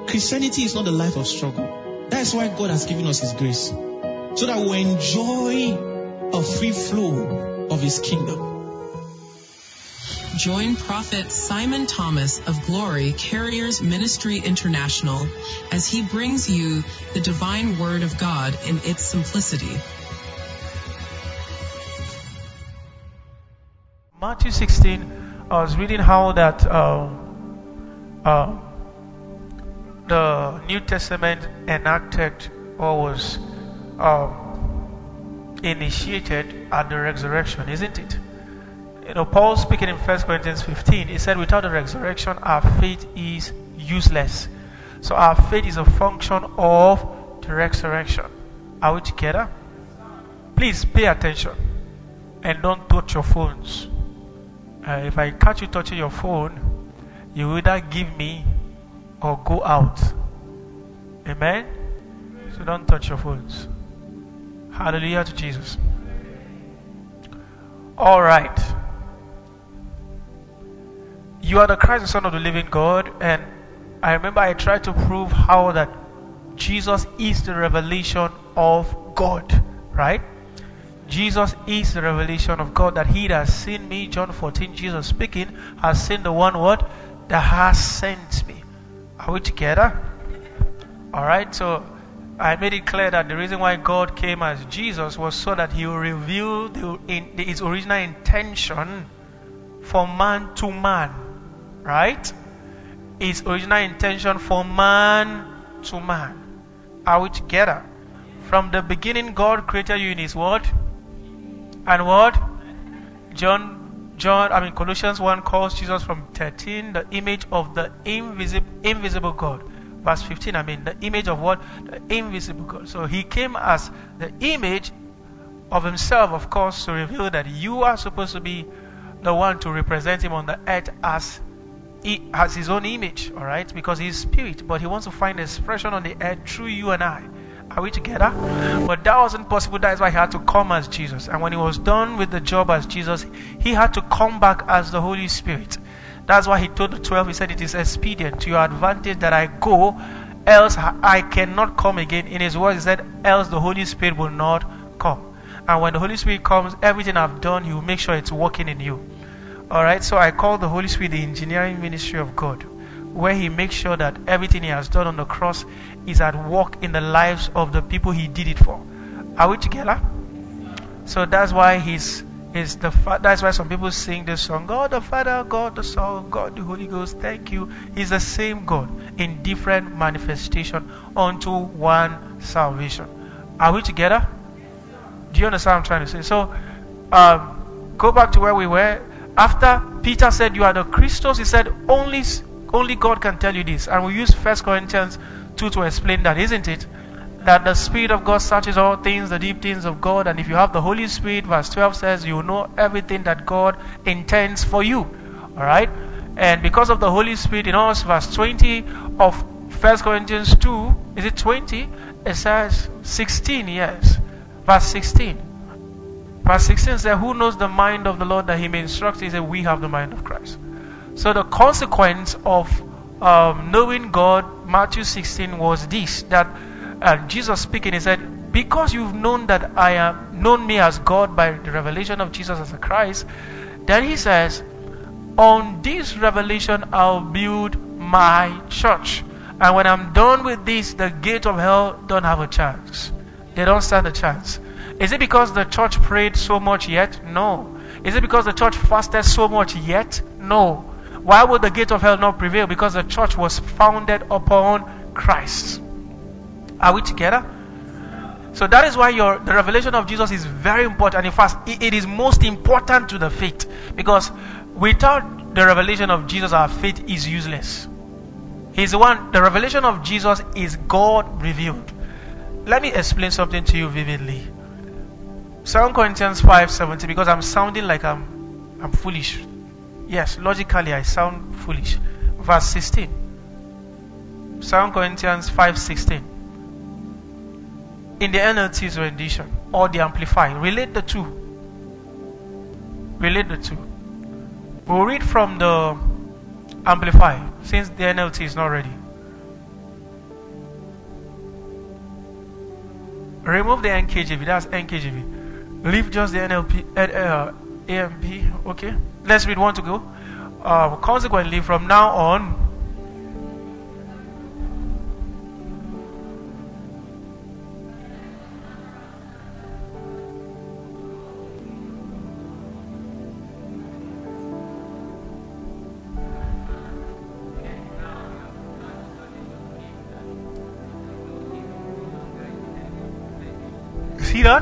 Christianity is not a life of struggle. That's why God has given us His grace, so that we enjoy a free flow of His kingdom. Join Prophet Simon Thomas of Glory Carriers Ministry International as he brings you the divine word of God in its simplicity. Matthew 16, I was reading how that the New Testament enacted or was initiated at the resurrection, isn't it? You know, Paul speaking in 1 Corinthians 15, he said, without the resurrection, our faith is useless. So our faith is a function of the resurrection. Are we together? Please pay attention and don't touch your phones. If I catch you touching your phone, you either give me or go out. Amen? So don't touch your phones. Hallelujah to Jesus. All right. You are the Christ, the Son of the living God. And I remember I tried to prove how that Jesus is the revelation of God. Right? Jesus is the revelation of God. That he that has seen me, John 14, Jesus speaking, has seen the one what? That has sent me. Are we together? Alright, so I made it clear that the reason why God came as Jesus was so that he will reveal his original intention for man to man. Right? His original intention for man to man. Are we together? From the beginning, God created you in His word. And what? Colossians 1 calls Jesus from 13 the image of the invisible God. Verse 15, the image of what? The invisible God. So He came as the image of Himself, of course, to reveal that you are supposed to be the one to represent Him on the earth as His own image, alright? Because He is spirit, but He wants to find expression on the earth through you and I. Are we together? But that wasn't possible. That is why He had to come as Jesus. And when He was done with the job as Jesus, He had to come back as the Holy Spirit. That's why He told the 12, He said, it is expedient to your advantage that I go, else I cannot come again. In His words, He said, else the Holy Spirit will not come. And when the Holy Spirit comes, everything I've done, He will make sure it's working in you. Alright, so I call the Holy Spirit the engineering ministry of God, where He makes sure that everything He has done on the cross is at work in the lives of the people He did it for. Are we together? So that's why that's why some people sing this song, God the Father, God the Son, God the Holy Ghost, thank you. He's the same God in different manifestation unto one salvation. Are we together? Do you understand what I'm trying to say? So, go back to where we were. After Peter said, you are the Christos, he said, only God can tell you this. And we use 1 Corinthians 2 to explain that, isn't it? That the Spirit of God searches all things, the deep things of God. And if you have the Holy Spirit, verse 12 says, you know everything that God intends for you. Alright? And because of the Holy Spirit in us, verse 20 of 1 Corinthians 2, is it 20? It says 16, yes. Verse 16. Verse 16 says, who knows the mind of the Lord that He may instruct? He said, we have the mind of Christ. So the consequence of knowing God, Matthew 16, was this, that Jesus speaking, He said, because you've known known me as God by the revelation of Jesus as a Christ, then He says, on this revelation I'll build my church. And when I'm done with this, the gate of hell don't have a chance. They don't stand a chance. Is it because the church prayed so much yet? No. Is it because the church fasted so much yet? No. Why would the gate of hell not prevail? Because the church was founded upon Christ. Are we together? So that is why the revelation of Jesus is very important. In fact, it is most important to the faith. Because without the revelation of Jesus, our faith is useless. He's the one. The revelation of Jesus is God revealed. Let me explain something to you vividly. 2 Corinthians 5:17, because I'm sounding like I'm foolish. Yes, logically I sound foolish. Verse 16. 2 Corinthians 5:16. In the NLT's rendition or the Amplified. Relate the two. We'll read from the Amplified since the NLT is not ready. Remove the NKJV. That's NKJV. Leave just the NLP, AMP. Okay. Let's read one to go. Consequently, from now on, see that?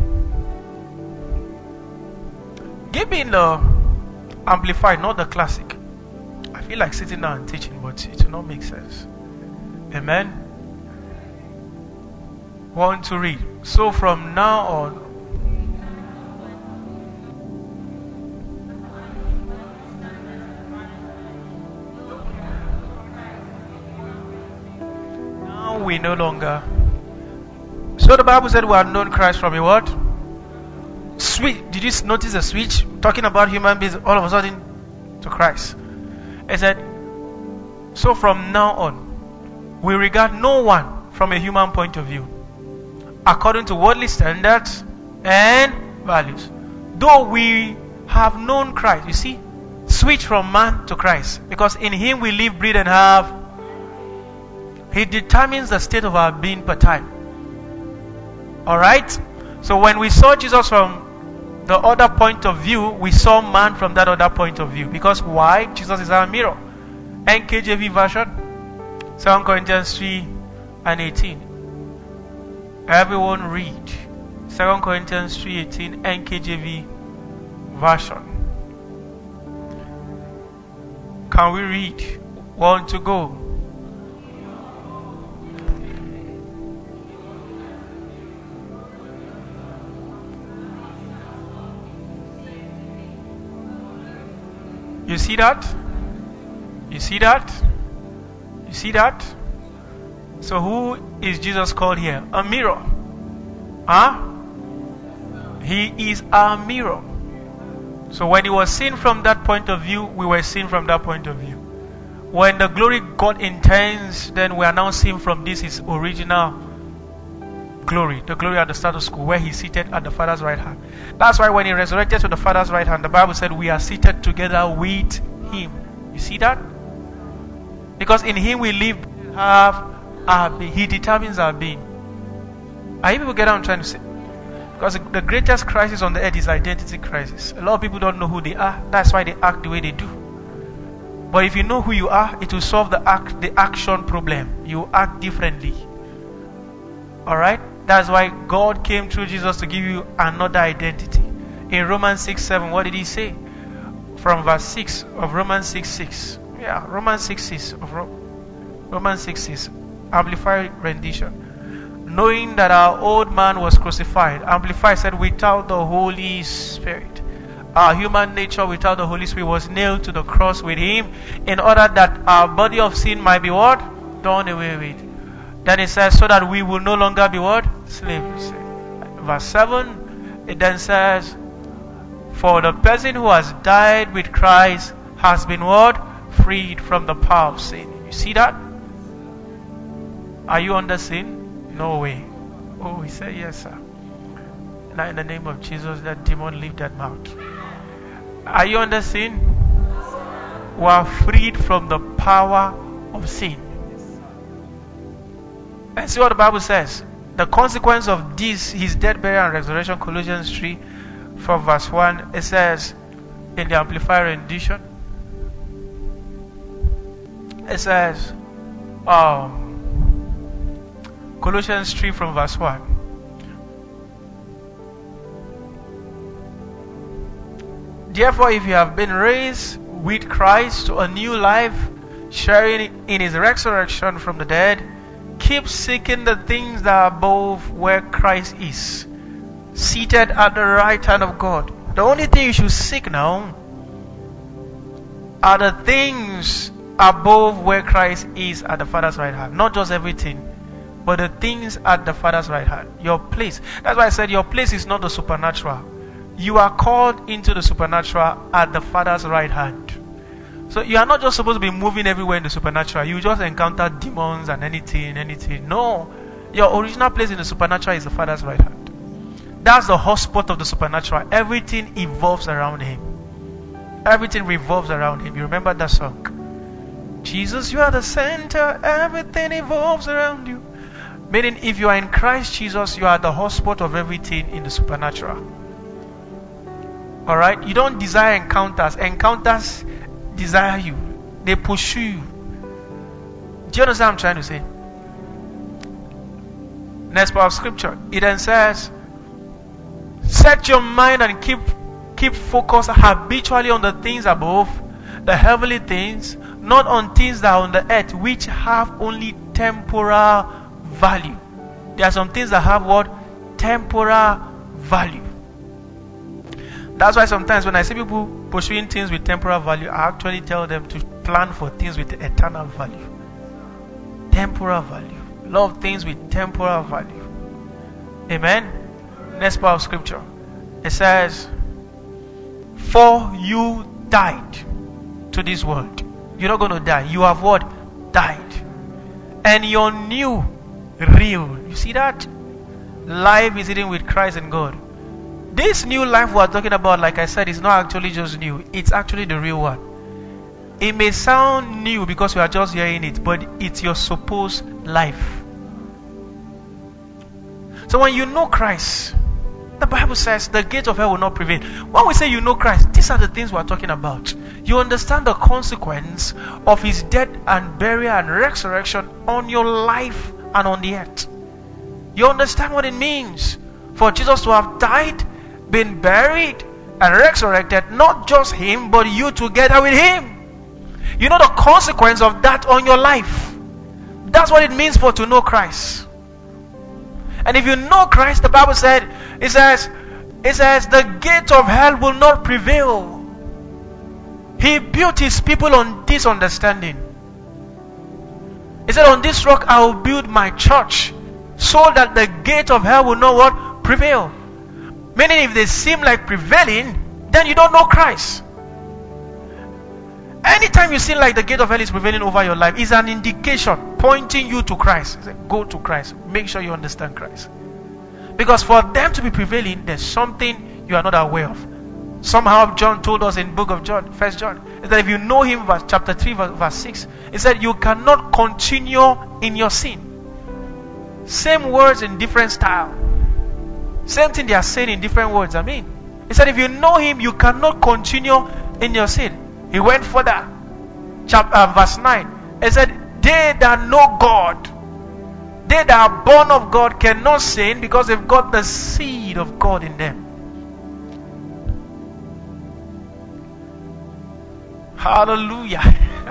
Give me the Amplified, not the Classic. I feel like sitting down and teaching, but it will not make sense. Amen. Want to read. So from now on, now we no longer. So the Bible said we have known Christ from a what? Switch. Did you notice a switch? Talking about human beings, all of a sudden to Christ. It said, so from now on, we regard no one from a human point of view, according to worldly standards and values. Though we have known Christ, you see, switch from man to Christ, because in Him we live, breathe, and have. He determines the state of our being per time. Alright? So when we saw Jesus from the other point of view, we saw man from that other point of view. Because why? Jesus is our mirror. NKJV version, 2 Corinthians 3:18. Everyone read 2 Corinthians 3:18 NKJV version. Can we read? One to go. You see that? You see that? You see that? So who is Jesus called here? A mirror. Huh? He is our mirror. So when He was seen from that point of view, we were seen from that point of view. When the glory got intense, then we are now seen from this His original glory, the glory at the status quo, where He's seated at the Father's right hand. That's why when He resurrected to the Father's right hand, the Bible said we are seated together with Him. You see that? Because in Him we live, have our being. He determines our being. Are you people get what I'm trying to say? Because the greatest crisis on the earth is identity crisis. A lot of people don't know who they are. That's why they act the way they do. But if you know who you are, it will solve the action problem. You act differently. Alright? That's why God came through Jesus to give you another identity. In Romans 6:7, what did He say? From verse 6 of Romans 6:6. Yeah, Romans 6:6 of Romans 6:6. Amplified rendition. Knowing that our old man was crucified. Amplified said without the Holy Spirit. Our human nature without the Holy Spirit was nailed to the cross with Him, in order that our body of sin might be what? Done away with. Then it says, so that we will no longer be what? Slaves. Verse 7, it then says, for the person who has died with Christ has been what? Freed from the power of sin. You see that? Are you under sin? No way. Oh, he said, yes, sir. Now in the name of Jesus, that demon leave that mouth. Are you under sin? We are freed from the power of sin. And see what the Bible says. The consequence of this, His death, burial, and resurrection, Colossians 3, from verse 1, it says in the Amplified rendition, it says, Colossians 3 from verse 1. Therefore, if you have been raised with Christ to a new life, sharing in His resurrection from the dead, keep seeking the things that are above, where Christ is, seated at the right hand of God. The only thing you should seek now are the things above, where Christ is at the Father's right hand. Not just everything, but the things at the Father's right hand. Your place. That's why I said your place is not the supernatural. You are called into the supernatural at the Father's right hand. So you are not just supposed to be moving everywhere in the supernatural. You just encounter demons and anything. No. Your original place in the supernatural is the Father's right hand. That's the hotspot of the supernatural. Everything evolves around Him. Everything revolves around Him. You remember that song? Jesus, you are the center. Everything evolves around you. Meaning, if you are in Christ Jesus, you are the hotspot of everything in the supernatural. Alright? You don't desire encounters. Encounters desire you. They pursue you. Do you understand what I'm trying to say? Next part of scripture. It then says, set your mind and keep focused habitually on the things above, the heavenly things, not on things that are on the earth, which have only temporal value. There are some things that have what? Temporal value. That's why sometimes when I see people pursuing things with temporal value, I actually tell them to plan for things with eternal value. Temporal value. Love things with temporal value. Amen. Next part of scripture. It says, for you died to this world. You're not going to die. You have what? Died. And your new, real. You see that? Life is hidden with Christ in God. This new life we're talking about, like I said, is not actually just new. It's actually the real one. It may sound new because we are just hearing it, but it's your supposed life. So when you know Christ, the Bible says the gate of hell will not prevail. When we say you know Christ, these are the things we're talking about. You understand the consequence of His death and burial and resurrection on your life and on the earth. You understand what it means for Jesus to have died, been buried, and resurrected. Not just Him, but you together with Him. You know the consequence of that on your life. That's what it means to know Christ. And if you know Christ, the Bible said, it says the gate of hell will not prevail. He built His people on this understanding. He said, on this rock I will build my church, so that the gate of hell will not what? Prevail. Meaning, if they seem like prevailing, then you don't know Christ. Anytime you seem like the gate of hell is prevailing over your life, is an indication pointing you to Christ. Go to Christ. Make sure you understand Christ. Because for them to be prevailing, there's something you are not aware of. Somehow John told us in book of John, 1 John, is that if you know Him, chapter 3, verse 6, he said you cannot continue in your sin. Same words in different style. Same thing they are saying in different words. He said if you know Him, you cannot continue in your sin. He went further. Verse 9. He said, they that know God, they that are born of God, cannot sin because they've got the seed of God in them. Hallelujah.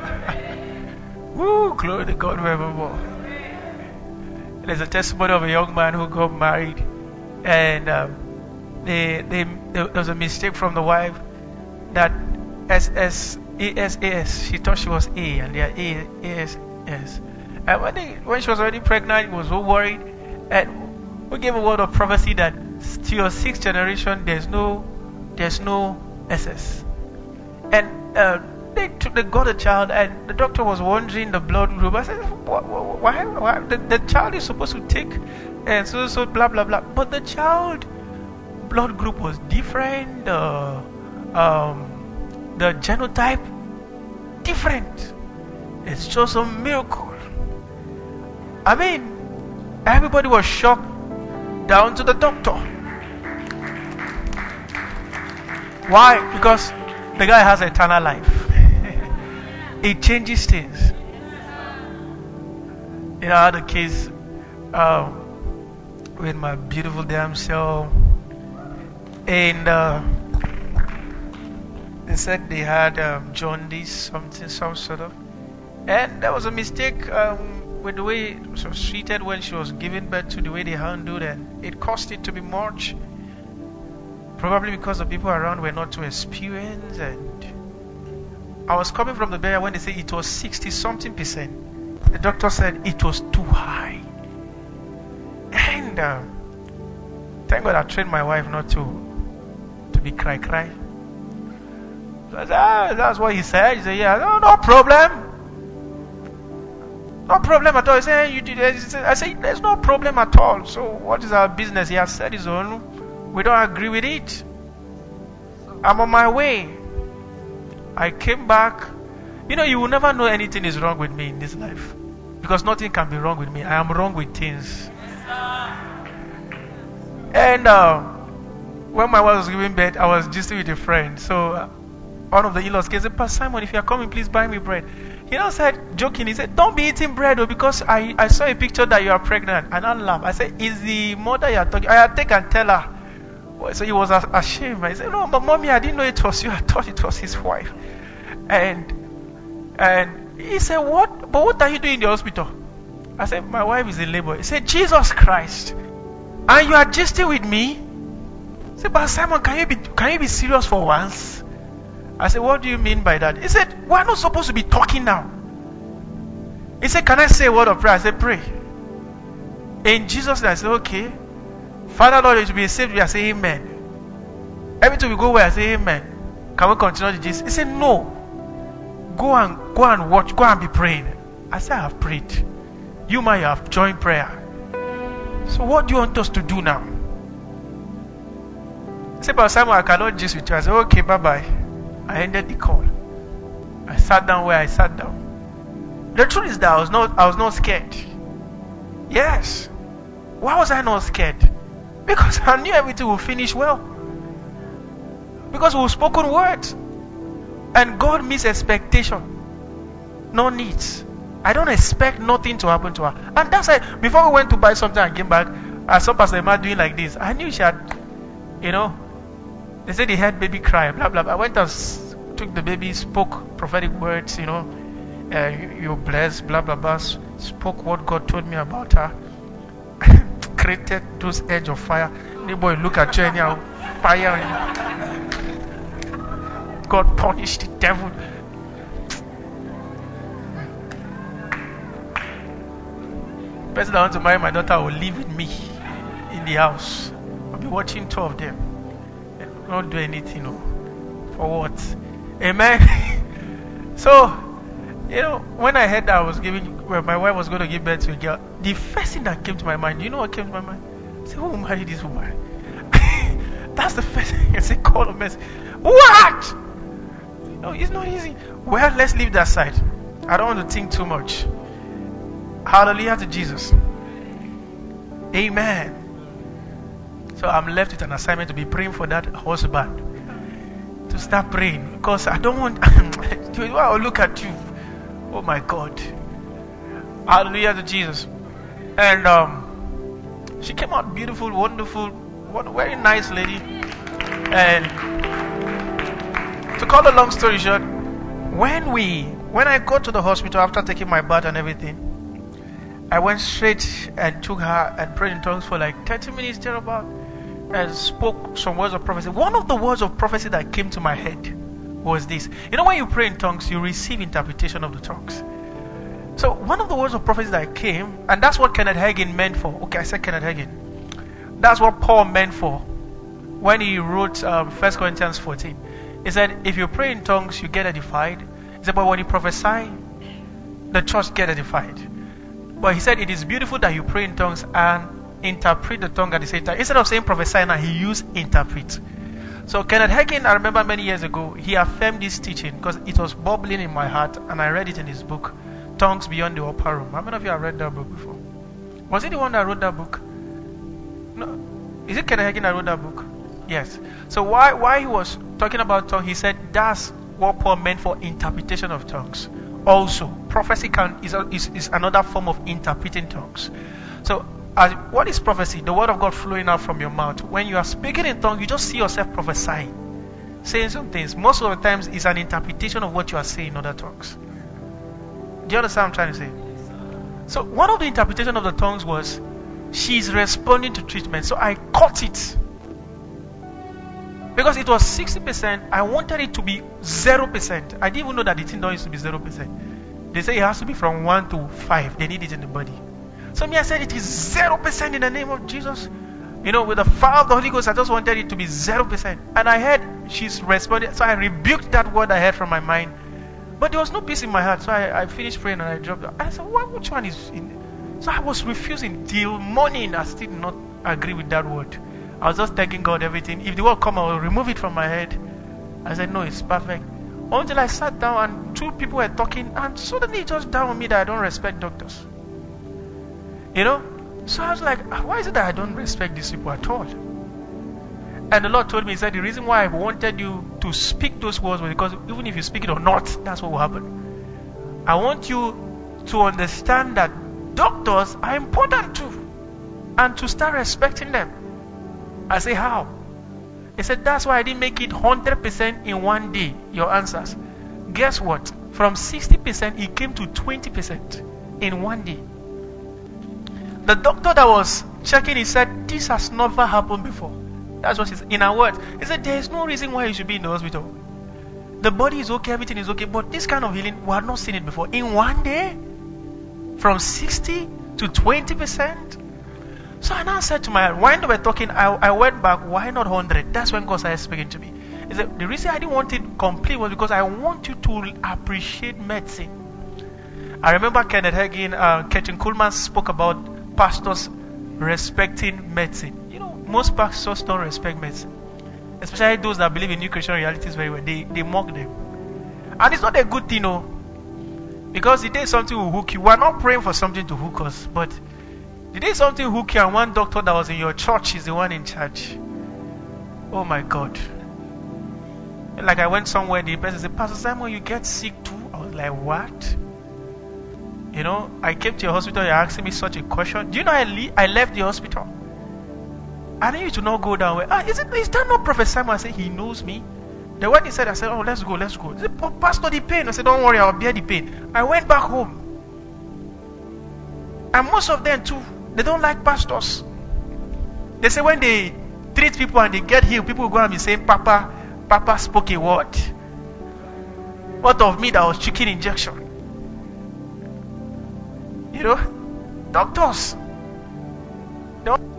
Woo, glory to God forevermore. There's a testimony of a young man who got married, and there was a mistake from the wife that S-S-E-S-A-S. She thought she was A, and they are A-S-S. And when she was already pregnant, he was so worried. And we gave a word of prophecy that to your 6th generation, there's no SS. And they got a child, and the doctor was wondering the blood group. I said, why? The child is supposed to take, and so blah blah blah. But the child blood group was different. The genotype different. It's just a miracle. Everybody was shocked down to the doctor. Why? Because the guy has eternal life. It changes things. I had a case with my beautiful damsel, and they said they had jaundice, some sort of, and there was a mistake with the way she was treated when she was giving birth to, the way they handled, and it caused it to be much. Probably because the people around were not too experienced, and I was coming from the burial when they said it was 60-something%. The doctor said it was too high, and thank God I trained my wife not to be cry. So I said, that's what he said. He said, yeah, no problem. No problem at all. He said, you did it. I said, there's no problem at all. So what is our business? He has said his own. We don't agree with it. I'm on my way. I came back. You know, you will never know anything is wrong with me in this life. Because nothing can be wrong with me. I am wrong with things. And when my wife was giving birth, I was just with a friend. So one of the in-laws came and said, Pastor Simon, if you are coming, please buy me bread. He now said, joking, he said, don't be eating bread because I saw a picture that you are pregnant. And I laughed. I said, is the mother you are talking? I take and tell her. So he was ashamed. I said, no, but mommy, I didn't know it was you. I thought it was his wife. And he said, what? But what are you doing in the hospital? I said, my wife is in labor. He said, Jesus Christ. And you are gisting with me? He said, but Simon, can you be serious for once? I said, what do you mean by that? He said, we're not supposed to be talking now. He said, can I say a word of prayer? I said, pray. In Jesus' name, I said, okay. Father, Lord, you to be saved. I say, amen. Every time we go where I say, amen. Can we continue the gist? He said, no. Go and watch. Go and be praying. I said, I have prayed. You might have joined prayer. So what do you want us to do now? He said, Pastor Simon, I cannot gist with you. I said, okay, bye-bye. I ended the call. I sat down where I sat down. The truth is that I was not scared. Yes. Why was I not scared? Because I knew everything would finish well. Because we've spoken words. And God meets expectation, no needs. I don't expect nothing to happen to her. And that's why before we went to buy something and came back, I saw Pastor Emma doing like this. I knew she had, they said they had baby cry, blah, blah, blah. I went and took the baby, spoke prophetic words, you're blessed, blah, blah, blah. Spoke what God told me about her. Created those edge of fire. Neighbor, look at you anyhow, fire. God punished the devil. The person that wants to marry my daughter will live with me in the house. I'll be watching two of them. Not do anything, for what? Amen. So, when I heard that my wife was going to give birth to a girl, the first thing that came to my mind, you know what came to my mind? I said, who will marry this woman? That's the first thing I said, call a mess. What? No, it's not easy. Well, let's leave that side. I don't want to think too much. Hallelujah to Jesus. Amen. So I'm left with an assignment to be praying for that husband. To start praying. Because I don't want to look at you. Oh my God. Hallelujah to Jesus. And she came out beautiful, wonderful, very nice lady. And to cut a long story short, when I got to the hospital after taking my bath and everything, I went straight and took her and prayed in tongues for like 30 minutes thereabout and spoke some words of prophecy. One of the words of prophecy that came to my head was this. When you pray in tongues, you receive interpretation of the tongues. So one of the words of prophecy that came, and that's what Kenneth Hagin meant for. Okay, I said Kenneth Hagin. That's what Paul meant for when he wrote 1 Corinthians 14. He said, if you pray in tongues, you get edified. He said, but when you prophesy, the church get edified. But he said, it is beautiful that you pray in tongues and interpret the tongue at the same time. Instead of saying prophesy, now he used interpret. So Kenneth Hagin, I remember many years ago, he affirmed this teaching because it was bubbling in my heart, and I read it in his book, Tongues Beyond the Upper Room. How many of you have read that book before? Was it the one that wrote that book? No. Is it Kenneth Hagin that wrote that book? Yes. So why he was talking about tongues, he said that's what Paul meant for interpretation of tongues. Also, prophecy is another form of interpreting tongues. So, what is prophecy? The word of God flowing out from your mouth. When you are speaking in tongues, you just see yourself prophesying, saying some things. Most of the times, it's an interpretation of what you are saying in other tongues. Do you understand what I'm trying to say? So, one of the interpretations of the tongues was, she's responding to treatment. So, I caught it. Because it was 60%, I wanted it to be 0%. I didn't even know that the thing used to be 0%. They say it has to be from 1 to 5. They need it in the body. So I said it is 0% in the name of Jesus. With the fire of the Holy Ghost, I just wanted it to be 0%. And I heard she's responding. So I rebuked that word I heard from my mind. But there was no peace in my heart, so I finished praying and I dropped it. I said, which one is in? So I was refusing till morning. I still did not agree with that word. I was just thanking God everything. If the word come, I will remove it from my head. I said, no, it's perfect. Until I sat down and two people were talking, and suddenly it just dawned on me that I don't respect doctors. You know? So I was like, why is it that I don't respect these people at all? And the Lord told me, He said, the reason why I wanted you to speak those words was because even if you speak it or not, that's what will happen. I want you to understand that doctors are important too, and to start respecting them. I say, how? He said, that's why I didn't make it 100% in one day, your answers. Guess what? From 60%, it came to 20% in one day. The doctor that was checking, he said, this has never happened before. That's what he said. In our words, he said, there is no reason why you should be in the hospital. The body is okay, everything is okay, but this kind of healing, we have not seen it before. In one day, from 60 to 20%. So I now said to my heart, when they were talking, I went back, why not 100? That's when God started speaking to me. He said, the reason I didn't want it complete was because I want you to appreciate medicine. I remember Kenneth Hagin, Ketchin Kuhlman spoke about pastors respecting medicine. You know, most pastors don't respect medicine. Especially those that believe in new Christian realities very well. They mock them. And it's not a good thing, no. Because the day something will hook you. We're not praying for something to hook us, but the day something hook you and one doctor that was in your church is the one in charge. Oh my God. Like I went somewhere, the person said, Pastor Simon, you get sick too? I was like, what? You know, I came to your hospital, you're asking me such a question. Do you know I left the hospital? I need you to not go down. Is that not Prophet Simon? I said, he knows me. Then when he said, I said, oh, let's go. He said, Pastor, the pain. I said, don't worry, I'll bear the pain. I went back home. And most of them too, they don't like pastors. They say when they treat people and they get healed, people will go and be saying, Papa spoke a word. What of me that was chicken injection? You know, doctors. Don't.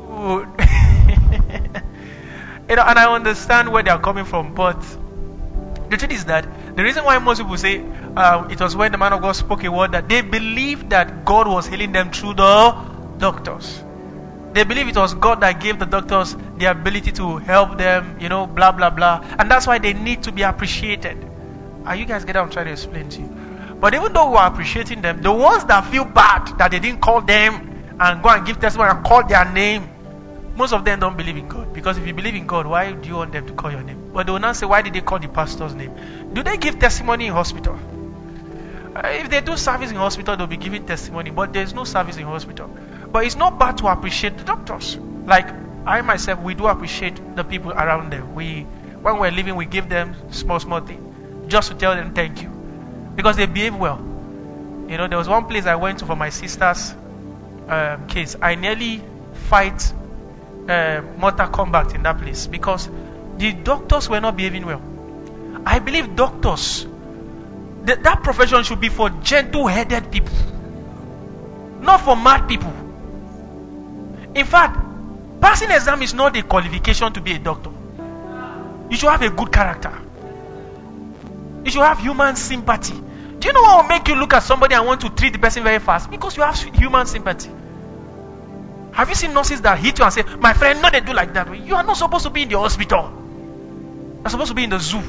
You know, and I understand where they are coming from, but the truth is that the reason why most people say it was when the man of God spoke a word, that they believe that God was healing them through the doctors. They believe it was God that gave the doctors the ability to help them, you know, blah, blah, blah. And that's why they need to be appreciated. Are you guys getting what I'm trying to explain to you? But even though we are appreciating them, the ones that feel bad that they didn't call them and go and give testimony and call their name, most of them don't believe in God. Because if you believe in God, why do you want them to call your name? But they will not say, why did they call the pastor's name? Do they give testimony in hospital? If they do service in hospital, they'll be giving testimony. But there's no service in hospital. But it's not bad to appreciate the doctors. Like I myself, we do appreciate the people around them. When we're leaving, we give them small things just to tell them thank you, because they behave well. You know, there was one place I went to for my sister's case. I nearly fight mortal combat in that place because the doctors were not behaving well. I believe doctors, that profession should be for gentle-headed people, not for mad people. In fact, passing exam is not a qualification to be a doctor. You should have a good character. You should have human sympathy. Do you know what will make you look at somebody and want to treat the person very fast? Because you have human sympathy. Have you seen nurses that hit you and say, my friend, no, they do like that? You are not supposed to be in the hospital. You're supposed to be in the zoo.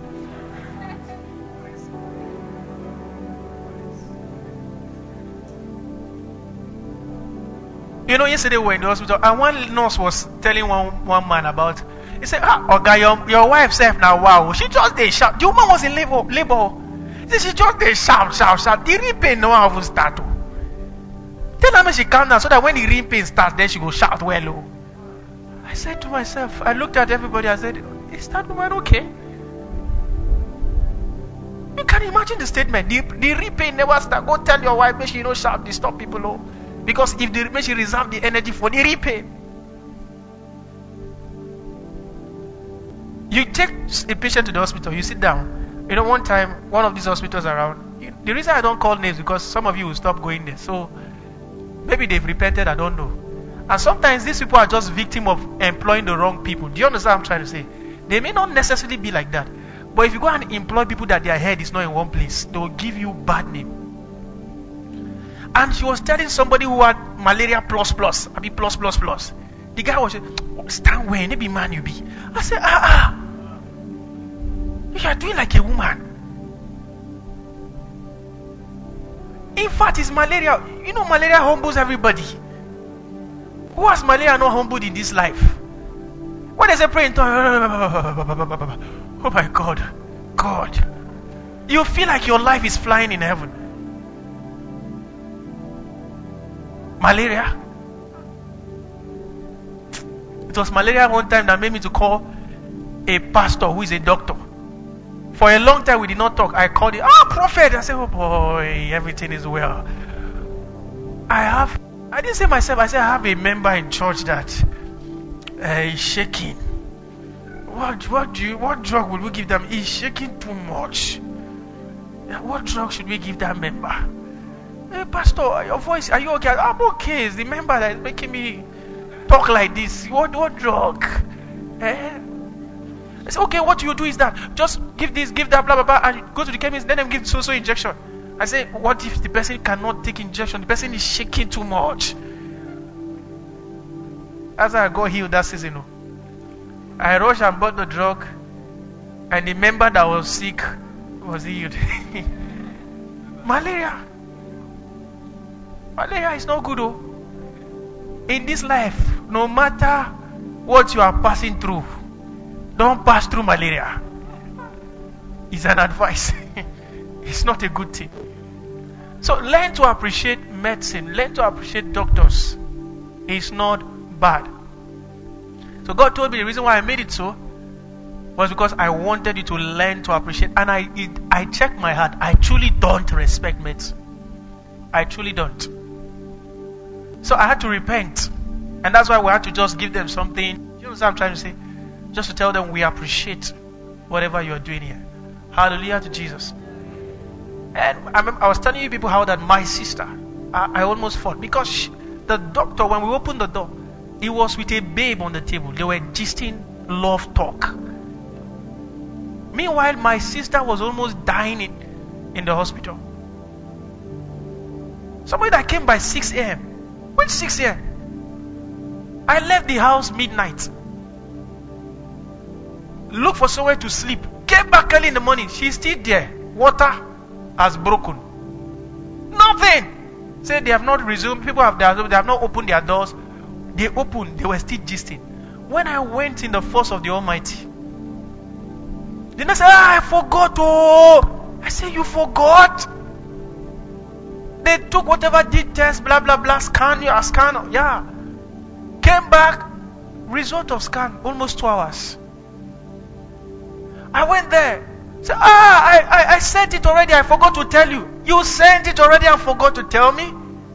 You know, yesterday we were in the hospital and one nurse was telling one man about, he said, okay, your wife said now, wow, she just they shout. The woman was in labor. He said, she just they shout. The real pain no one will start. Tell her she calm down so that when the real pain starts, then she go shout well. I said to myself, I looked at everybody, I said, is that woman okay? You can imagine the statement. The real pain never start. Go tell your wife, make she don't shout, disturb people. Because if they make she reserve the energy for the real pain. You take a patient to the hospital, you sit down. You know, one time, one of these hospitals around, the reason I don't call names because some of you will stop going there. So, maybe they've repented, I don't know. And sometimes these people are just victim of employing the wrong people. Do you understand what I'm trying to say? They may not necessarily be like that. But if you go and employ people that their head is not in one place, they will give you bad name. And she was telling somebody who had malaria plus. The guy was saying, stand where, maybe man you be. I said, you are doing like a woman. In fact, it's malaria. You know, malaria humbles everybody. Who has malaria not humbled in this life? When they say pray in tongues, oh my God, you feel like your life is flying in heaven. Malaria. It was malaria one time that made me to call a pastor who is a doctor. For a long time we did not talk. I called him, prophet. I said, oh boy, everything is well. I didn't say myself, I said I have a member in church that is shaking. What drug would we give them? He's shaking too much. What drug should we give that member? Hey, pastor, your voice, are you okay? I'm okay. It's the member that is making me talk like this. What drug? I said, okay, what you do is that just give this, give that, blah blah blah, and go to the chemist, let them give so injection. I said, what if the person cannot take injection? The person is shaking too much. After I got healed that season, I rushed and bought the drug, and the member that was sick was healed. Malaria is not good. In this life, no matter what you are passing through, don't pass through malaria. It's an advice. It's not a good thing. So learn to appreciate medicine. Learn to appreciate doctors. It's not bad. So God told me the reason why I made it so was because I wanted you to learn to appreciate. And I checked my heart. I truly don't respect medicine. I truly don't. So I had to repent. And that's why we had to just give them something. You know what I'm trying to say? Just to tell them we appreciate whatever you are doing here. Hallelujah to Jesus. And I was telling you people how that my sister, I almost fought. Because the doctor, when we opened the door, he was with a babe on the table. They were gisting love talk. Meanwhile, my sister was almost dying in the hospital. Somebody that came by 6 a.m. Which 6 a.m.? I left the house midnight. Look for somewhere to sleep. Came back early in the morning. She's still there. Water has broken. Nothing. Say they have not resumed. They have not opened their doors. They opened. They were still gisting. When I went in the force of the Almighty, then I said, I forgot. Oh, I said, you forgot. They took whatever did test, blah blah blah, scan. Yeah. Came back. Result of scan almost 2 hours. I went there. Said, I sent it already. I forgot to tell you. You sent it already and forgot to tell me.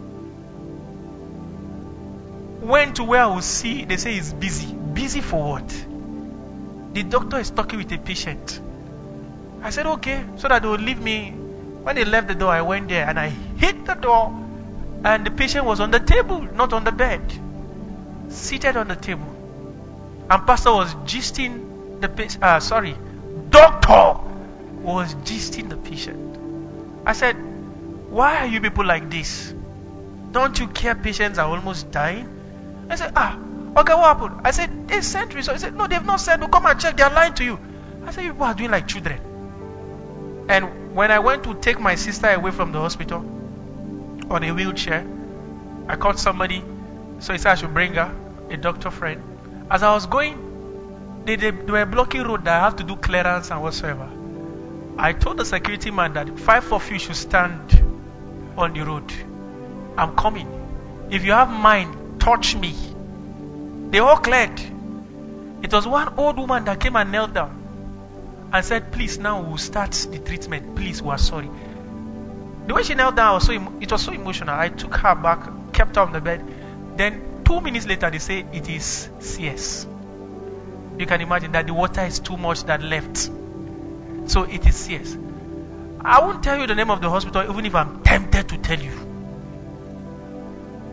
Went to where I will see. They say he's busy. Busy for what? The doctor is talking with a patient. I said okay, so that they will leave me. When they left the door, I went there and I hit the door, and the patient was on the table, not on the bed, seated on the table, and pastor was gisting the patient. Doctor was gisting the patient. I said, why are you people like this? Don't you care patients are almost dying? I said, okay, what happened? I said, they sent results. He said, no, they've not sent. Come and check. They are lying to you. I said, you people are doing like children. And when I went to take my sister away from the hospital on a wheelchair, I called somebody. So he said I should bring her, a doctor friend. As I was going, they were blocking road that I have to do clearance and whatsoever. I told the security man that 5 of you should stand on the road. I'm coming. If you have mind, touch me. They all cleared. It was one old woman that came and knelt down and said, please, now we'll start the treatment. Please, we are sorry. The way she knelt down, it was so emotional. I took her back, kept her on the bed. Then 2 minutes later, they say it is CS. You can imagine that the water is too much that left. So it is CS. I won't tell you the name of the hospital even if I'm tempted to tell you.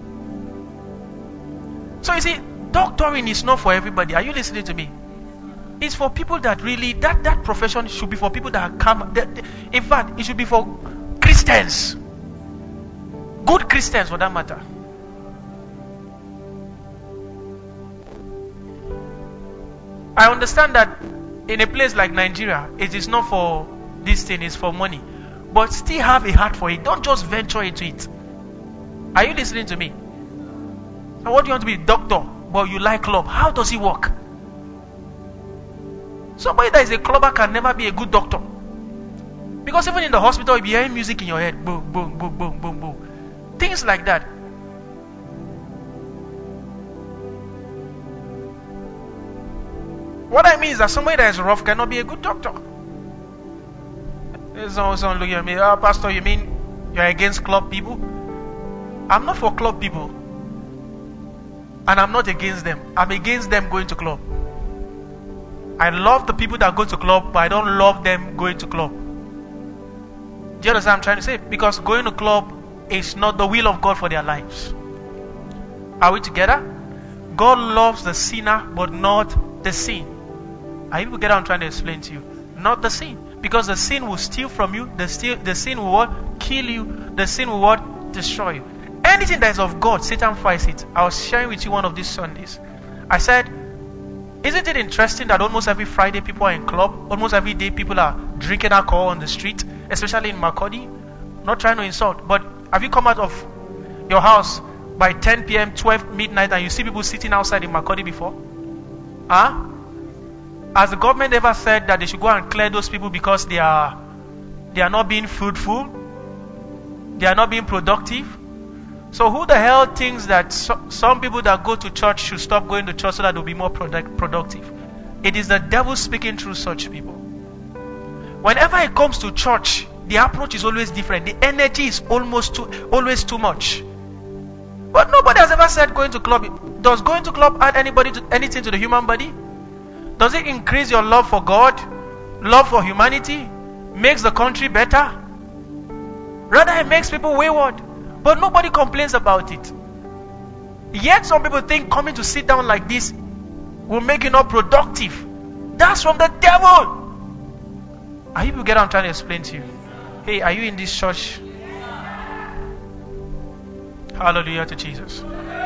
So you see, doctoring is not for everybody. Are you listening to me? It's for people that really, that profession should be for people that come. In fact, it should be for Christians. Good Christians for that matter. I understand that in a place like Nigeria, it is not for this thing, it's for money. But still have a heart for it. Don't just venture into it. Are you listening to me? And what do you want to be? Doctor, but you like club. How does it work? Somebody that is a clubber can never be a good doctor. Because even in the hospital, you'll be hearing music in your head. Boom, boom, boom, boom, boom, boom. Things like that. What I mean is that somebody that is rough cannot be a good doctor. Someone looking at me, Pastor, you mean you're against club people? I'm not for club people. And I'm not against them. I'm against them going to club. I love the people that go to club, but I don't love them going to club. Do you understand what I'm trying to say? Because going to club is not the will of God for their lives. Are we together? God loves the sinner, but not the sin. Are you together? I'm trying to explain to you. Not the sin. Because the sin will steal from you. The sin will what? Kill you. The sin will what? Destroy you. Anything that is of God, Satan fights it. I was sharing with you one of these Sundays. I said, isn't it interesting that almost every Friday people are in club? Almost every day people are drinking alcohol on the street, especially in Makurdi. Not trying to insult, but have you come out of your house by 10 p.m., 12 midnight and you see people sitting outside in Makurdi before? Huh? Has the government ever said that they should go and clear those people because they are not being fruitful? They are not being productive? So who the hell thinks that some people that go to church should stop going to church so that they'll be more productive? It is the devil speaking through such people. Whenever it comes to church, the approach is always different. The energy is always too much. But nobody has ever said going to club. Does going to club add anything to the human body? Does it increase your love for God? Love for humanity? Makes the country better? Rather, it makes people wayward. But nobody complains about it. Yet some people think coming to sit down like this will make you not productive. That's from the devil. Are you get what I'm trying to explain to you? Hey, are you in this church? Hallelujah to Jesus.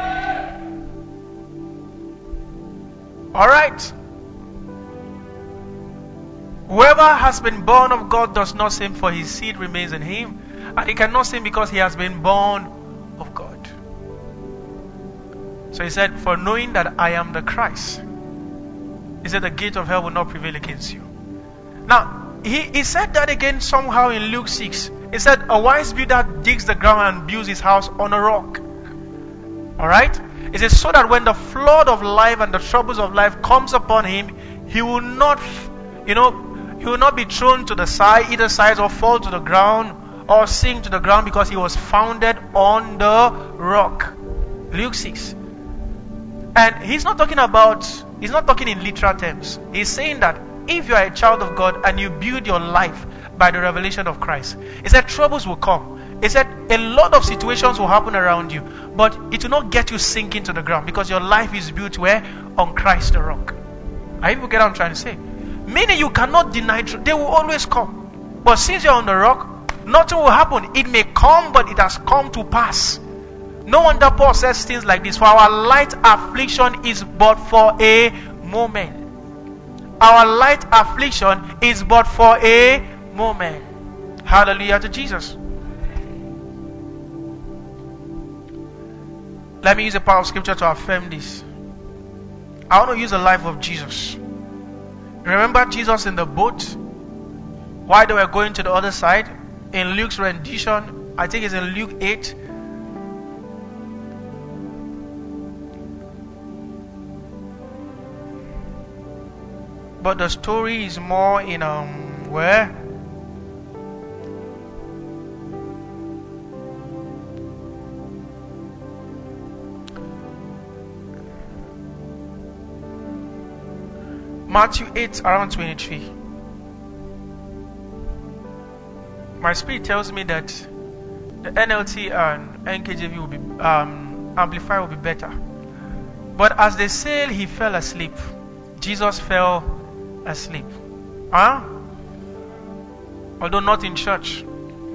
Alright. Whoever has been born of God does not sin, for his seed remains in him. And he cannot sin because he has been born of God. So he said, for knowing that I am the Christ, he said the gate of hell will not prevail against you. Now, he said that again somehow in Luke 6. He said, a wise builder digs the ground and builds his house on a rock. Alright? He says, so that when the flood of life and the troubles of life comes upon him, he will not, he will not be thrown to the side, either side, or fall to the ground, or sink to the ground, because he was founded on the rock. Luke 6. And he's not talking in literal terms. He's saying that if you are a child of God and you build your life by the revelation of Christ, he said troubles will come. He said a lot of situations will happen around you, but it will not get you sinking to the ground, because your life is built where? On Christ the rock. Are you get what I'm trying to say? Meaning you cannot deny truth. They will always come. But since you're on the rock, nothing will happen. It may come, but it has come to pass. No wonder Paul says things like this. For our light affliction is but for a moment. Our light affliction is but for a moment. Hallelujah to Jesus. Let me use a part of scripture to affirm this. I want to use the life of Jesus. Remember Jesus in the boat while they were going to the other side? In Luke's rendition, I think it's in Luke 8. But the story is more in where? Matthew 8 around 23. My spirit tells me that the NLT and NKJV will be Amplified will be better. But as they sailed, he fell asleep. Jesus fell asleep. Huh? Although not in church.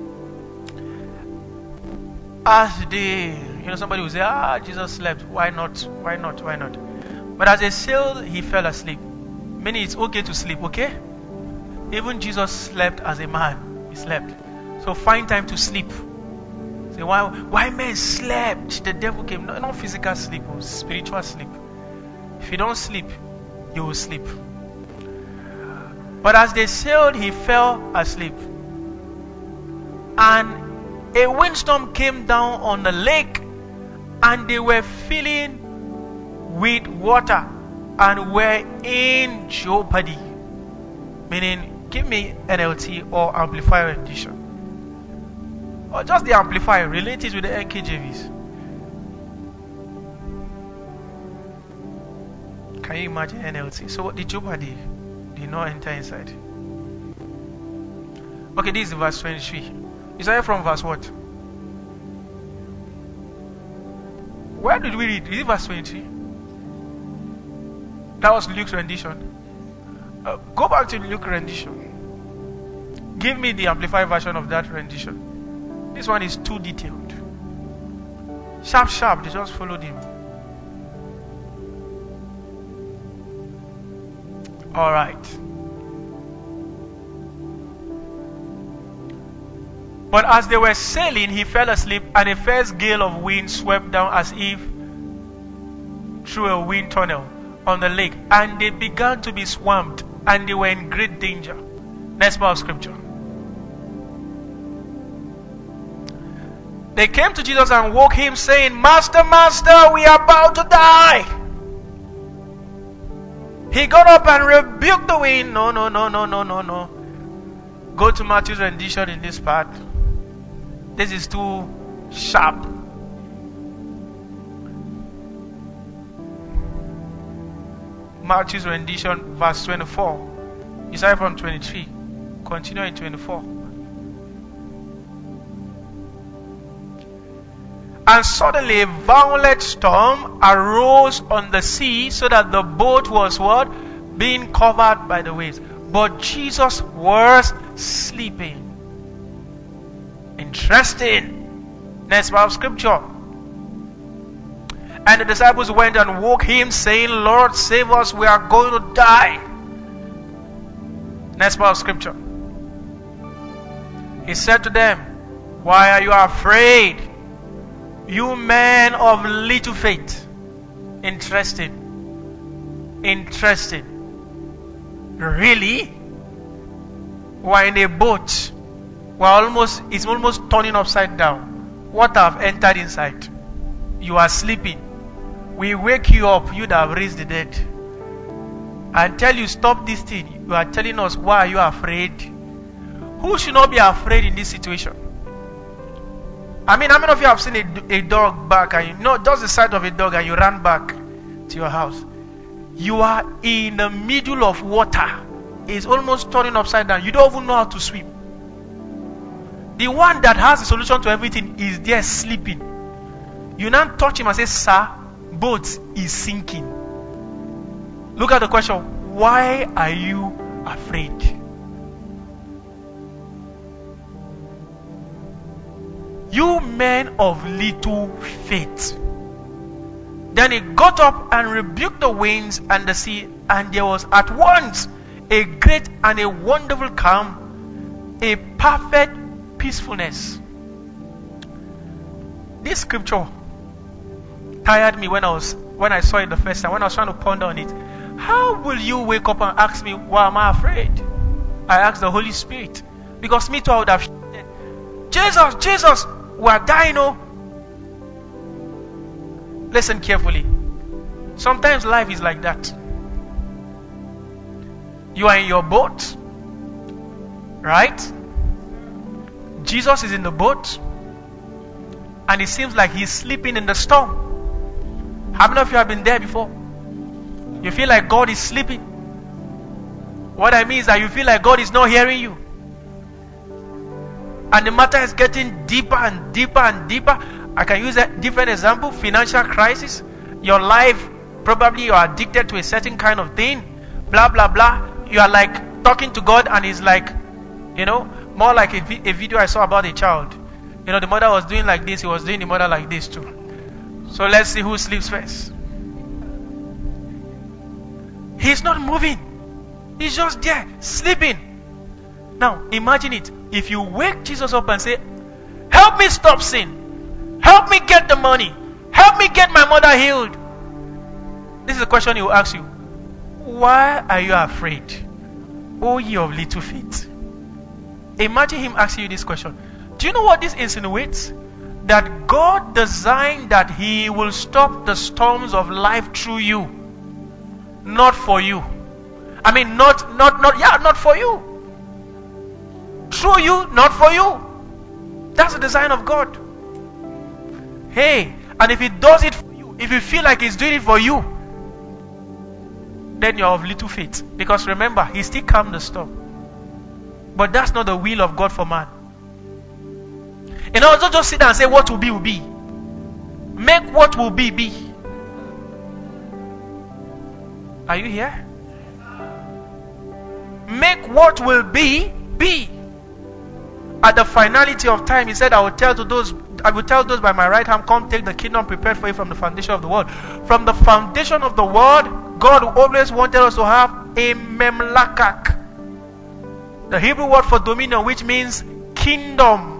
As they, somebody will say, Jesus slept. Why not? Why not? Why not? But as they sailed, he fell asleep. Meaning it's okay to sleep, okay? Even Jesus slept as a man. He slept. So find time to sleep. Say, why men slept? The devil came. No, not physical sleep, spiritual sleep. If you don't sleep, you will sleep. But as they sailed, he fell asleep. And a windstorm came down on the lake, and they were filling with water and were in jeopardy. Meaning, give me NLT or Amplifier edition. Or just the Amplifier, relate it with the NKJVs. Can you imagine NLT? So what the jeopardy did not enter inside. Okay, this is verse 23. You started from verse what? Where did we read? Is it verse 23? That was Luke's rendition. Go back to Luke's rendition. Give me the amplified version of that rendition. This one is too detailed. Sharp, they just followed him. Alright. But as they were sailing, he fell asleep, and a fierce gale of wind swept down as if through a wind tunnel on the lake, and they began to be swamped, and they were in great danger. Next part of scripture. They came to Jesus and woke him, saying, Master, Master, we are about to die. He got up and rebuked the wind. No. Go to Matthew's rendition in this part. This is too sharp. Matthew's rendition, verse 24. You start from 23. Continue in 24. And suddenly a violent storm arose on the sea, so that the boat was what? Being covered by the waves. But Jesus was sleeping. Interesting. Next part of scripture. And the disciples went and woke him, saying, Lord, save us, we are going to die. Next part of scripture. He said to them, why are you afraid, you men of little faith? Interesting. Really? We're in a boat. It's almost turning upside down. Water have entered inside. You are sleeping. We wake you up, you'd have raised the dead. And tell you, stop this thing. You are telling us, why are you afraid? Who should not be afraid in this situation? I mean, how many of you have seen a dog back, and just the sight of a dog, and you ran back to your house? You are in the middle of water. It's almost turning upside down. You don't even know how to swim. The one that has the solution to everything is there sleeping. You now touch him and say, sir, boat is sinking. Look at the question. Why are you afraid? You men of little faith. Then he got up and rebuked the winds and the sea, and there was at once a great and a wonderful calm, a perfect peacefulness. This scripture tired me when I saw it the first time, when I was trying to ponder on it. How will you wake up and ask me, why am I afraid? I asked the Holy Spirit. Because me too, I would have shouted, Jesus, we are dying. Listen carefully. Sometimes life is like that. You are in your boat, right? Jesus is in the boat, and it seems like he's sleeping in the storm. How many of you have been there before? You feel like God is sleeping. What I mean is that you feel like God is not hearing you. And the matter is getting deeper and deeper and deeper. I can use a different example. Financial crisis. Your life, probably you are addicted to a certain kind of thing. Blah, blah, blah. you are like talking to God and He's like, more like a video I saw about a child. The mother was doing like this, he was doing the mother like this too. So let's see who sleeps first. He's not moving. He's just there, sleeping. Now, imagine it. If you wake Jesus up and say, help me stop sin. Help me get the money. Help me get my mother healed. This is the question he will ask you. Why are you afraid, O ye of little faith? Imagine him asking you this question. Do you know what this insinuates? That God designed that He will stop the storms of life through you, not for you. I mean, not for you. Through you, not for you. That's the design of God. Hey, and if He does it for you, if you feel like He's doing it for you, then you're of little faith. Because remember, He still calmed the storm. But that's not the will of God for man. Don't just sit down and say what will be will be. Make what will be be. Are you here? Make what will be be. At the finality of time, He said, I will tell those by my right hand, come take the kingdom prepared for you from the foundation of the world. From the foundation of the world, God always wanted us to have a memlakak. The Hebrew word for dominion, which means kingdom.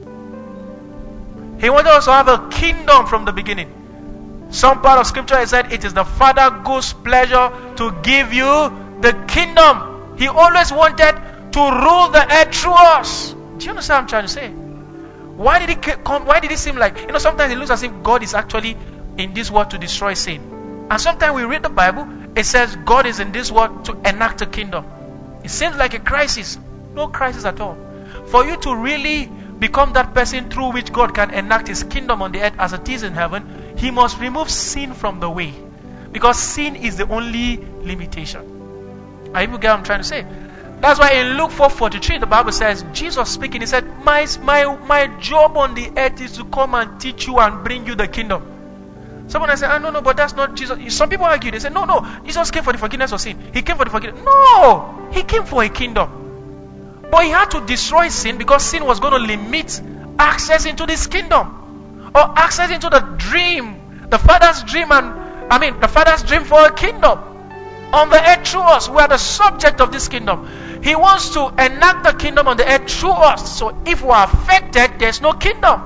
He wanted us to have a kingdom from the beginning. Some part of scripture has said it is the Father God's pleasure to give you the kingdom. He always wanted to rule the earth through us. Do you understand what I'm trying to say? Why did it come? Why did it seem like, sometimes it looks as if God is actually in this world to destroy sin. And sometimes we read the Bible, it says God is in this world to enact a kingdom. It seems like a crisis. No crisis at all. For you to really become that person through which God can enact His kingdom on the earth as it is in heaven, He must remove sin from the way. Because sin is the only limitation. Are you get what I'm trying to say? That's why in Luke 4:43 the Bible says, Jesus speaking, He said, my job on the earth is to come and teach you and bring you the kingdom. Someone has said, no, but that's not Jesus. Some people argue, they say, no, Jesus came for the forgiveness of sin. He came for the forgiveness. No, He came for a kingdom. But He had to destroy sin because sin was going to limit access into this kingdom. Or access into the dream. The Father's dream the Father's dream for a kingdom. On the earth through us. We are the subject of this kingdom. He wants to enact the kingdom on the earth through us. So if we are affected, there's no kingdom.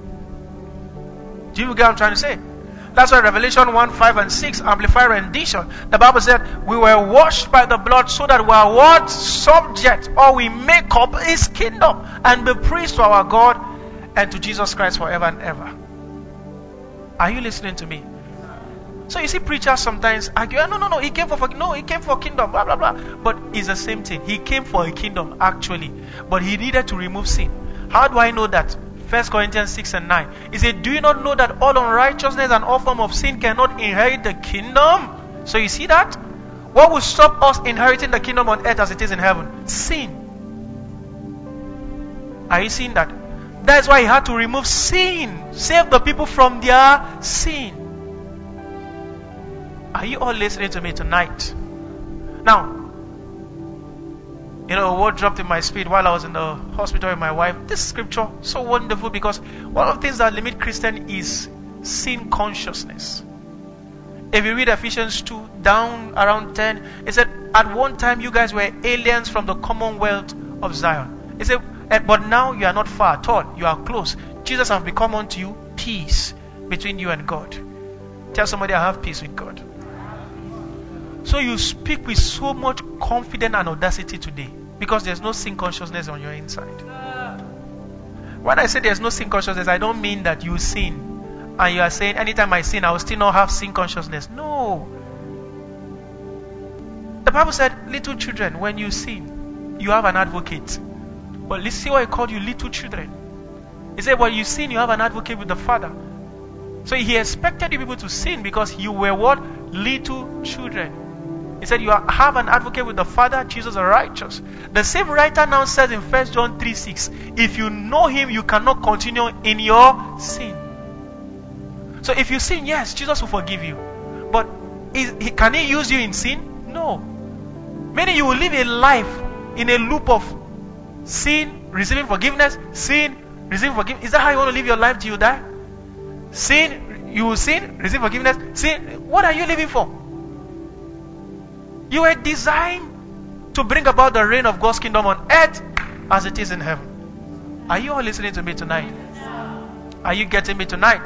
Do you get what I'm trying to say? That's why Revelation 1:5-6, Amplified rendition, the Bible said, we were washed by the blood so that we are what? Subject, or we make up His kingdom and be priests to our God and to Jesus Christ forever and ever. Are you listening to me? So you see preachers sometimes argue, no, He came for kingdom, blah, blah, blah. But it's the same thing. He came for a kingdom actually, but He needed to remove sin. How do I know that? 1 Corinthians 6:9. He said, do you not know that all unrighteousness and all form of sin cannot inherit the kingdom? So you see that? What will stop us inheriting the kingdom on earth as it is in heaven? Sin. Are you seeing that? That's why He had to remove sin. Save the people from their sin. Are you all listening to me tonight? Now, a word dropped in my spirit while I was in the hospital with my wife. This scripture, so wonderful, because one of the things that limit Christian is sin consciousness. If you read Ephesians 2, down around 10, it said, at one time you guys were aliens from the commonwealth of Zion. It said, but now you are not far at all. You are close. Jesus has become unto you peace between you and God. Tell somebody, I have peace with God. So you speak with so much confidence and audacity today because there's no sin consciousness on your inside. When I say there's no sin consciousness, I don't mean that you sin and you are saying anytime I sin I will still not have sin consciousness. No. The Bible said, little children, when you sin, you have an advocate. But let's see why He called you little children. He said, when you sin, you have an advocate with the Father. So He expected you people to sin because you were what? Little children. He said, you have an advocate with the Father, Jesus the righteous. The same writer now says in 1 John 3:6, if you know Him, you cannot continue in your sin. So if you sin, yes, Jesus will forgive you. But can He use you in sin? No. Meaning you will live a life in a loop of sin, receiving forgiveness, sin, receiving forgiveness. Is that how you want to live your life till you die? Sin, you will sin, receive forgiveness, sin. What are you living for? You were designed to bring about the reign of God's kingdom on earth as it is in heaven. Are you all listening to me tonight? Are you getting me tonight?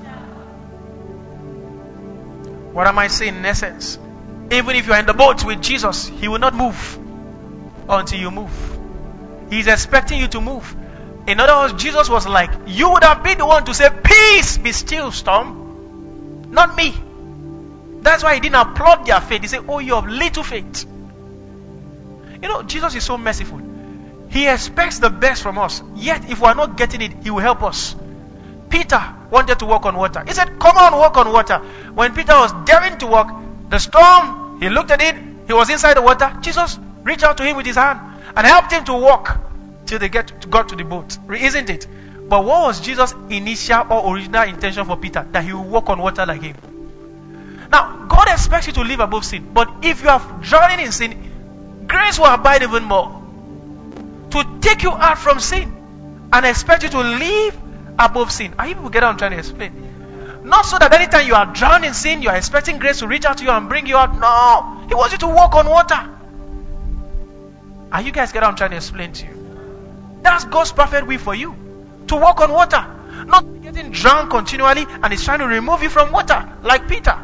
What am I saying in essence? Even if you are in the boat with Jesus, He will not move until you move. He's expecting you to move. In other words, Jesus was like, you would have been the one to say, peace, be still, storm. Not me. That's why He didn't applaud their faith. He said, oh, you have little faith. You know, Jesus is so merciful. He expects the best from us. Yet, if we are not getting it, He will help us. Peter wanted to walk on water. He said, come on, walk on water. When Peter was daring to walk, the storm, he looked at it, he was inside the water. Jesus reached out to him with His hand and helped him to walk till they got to the boat. Isn't it? But what was Jesus' initial or original intention for Peter? That he will walk on water like him. Now, God expects you to live above sin. But if you are drowning in sin, grace will abide even more to take you out from sin and expect you to live above sin. Are you people get what I'm trying to explain? Not so that anytime you are drowned in sin, you are expecting grace to reach out to you and bring you out. No. He wants you to walk on water. Are you guys get what I'm trying to explain to you? That's God's perfect will for you. To walk on water. Not getting drowned continually and He's trying to remove you from water like Peter.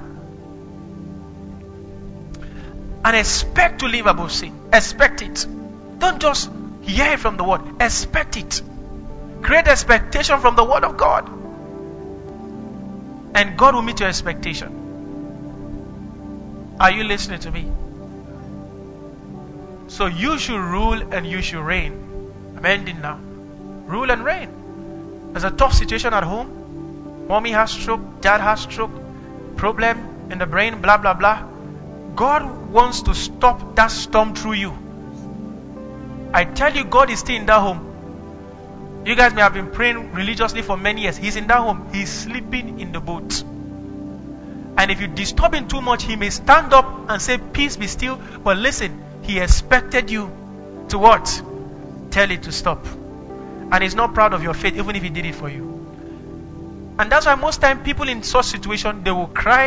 And expect to live above sin. Expect it. Don't just hear it from the word. Expect it. Create expectation from the word of God. And God will meet your expectation. Are you listening to me? So you should rule and you should reign. I'm ending now. Rule and reign. There's a tough situation at home. Mommy has stroke, dad has stroke, problem in the brain, blah, blah, blah. God wants to stop that storm through you. I tell you, God is still in that home. You guys may have been praying religiously for many years. He's in that home. He's sleeping in the boat. And if you disturb Him too much, He may stand up and say, peace, be still. But listen, He expected you to what? Tell it to stop. And He's not proud of your faith, even if He did it for you. And that's why most time people in such situation, they will cry.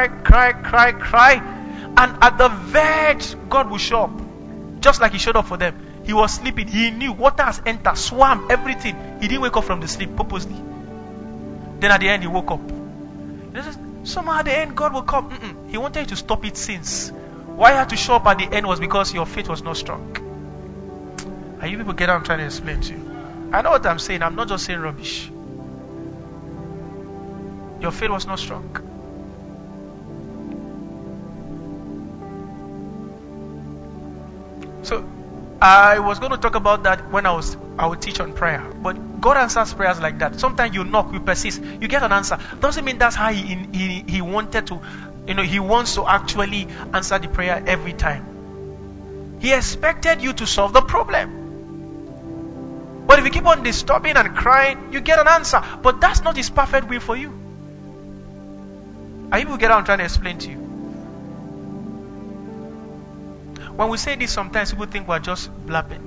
And at the verge, God will show up. Just like He showed up for them. He was sleeping. He knew water has entered, swam, everything. He didn't wake up from the sleep purposely. Then at the end, He woke up. Somehow at the end, God will come. He wanted you to stop it since. Why He had to show up at the end was because your faith was not strong. Are you people get what I'm trying to explain to you? I know what I'm saying. I'm not just saying rubbish. Your faith was not strong. So, I was going to talk about that when I would teach on prayer. But God answers prayers like that. Sometimes you knock, you persist, you get an answer. Doesn't mean that's how He wanted to, He wants to actually answer the prayer every time. He expected you to solve the problem. But if you keep on disturbing and crying, you get an answer. But that's not His perfect will for you. Are you able to get what I'm trying to explain to you? When we say this, sometimes people think we're just blabbing.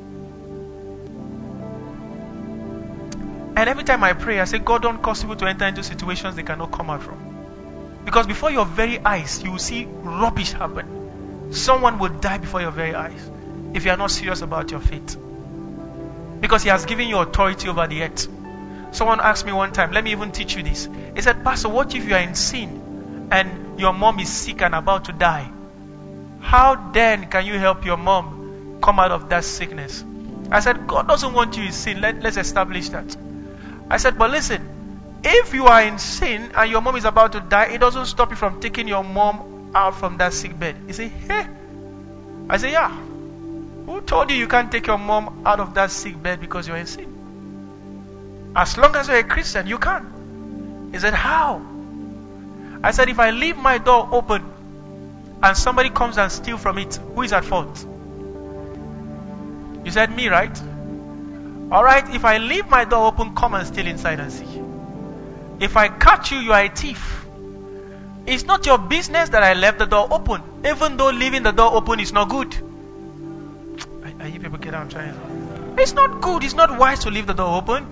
And every time I pray, I say, God, don't cause people to enter into situations they cannot come out from. Because before your very eyes, you will see rubbish happen. Someone will die before your very eyes if you are not serious about your faith. Because He has given you authority over the earth. Someone asked me one time, let me even teach you this. He said, Pastor, what if you are in sin and your mom is sick and about to die? How then can you help your mom come out of that sickness? I said, God doesn't want you in sin. Let's establish that. I said, but listen, if you are in sin and your mom is about to die, it doesn't stop you from taking your mom out from that sick bed. He said, hey. I said, yeah. Who told you you can't take your mom out of that sick bed because you're in sin? As long as you're a Christian, you can. He said, how? I said, if I leave my door open and somebody comes and steals from it, who is at fault? You said me, right? Alright, if I leave my door open, come and steal inside and see. If I catch you, you are a thief. It's not your business that I left the door open, even though leaving the door open is not good. Are you people get what I'm trying to say? It's not good. It's not wise to leave the door open.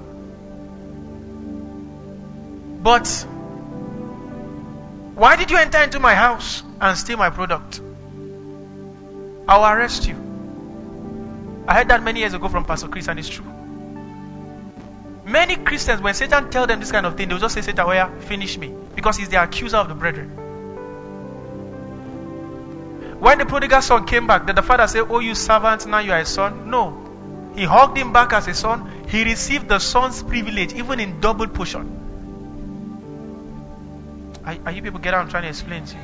But why did you enter into my house and steal my product? I'll arrest you. I heard that many years ago from Pastor Chris, and it's true. Many Christians, when Satan tells them this kind of thing, they'll just say, Satan, where? Finish me. Because he's the accuser of the brethren. When the prodigal son came back, did the father say, oh, you servant, now you are a son? No. He hugged him back as a son. He received the son's privilege, even in double portion. Are you people get what I'm trying to explain to you?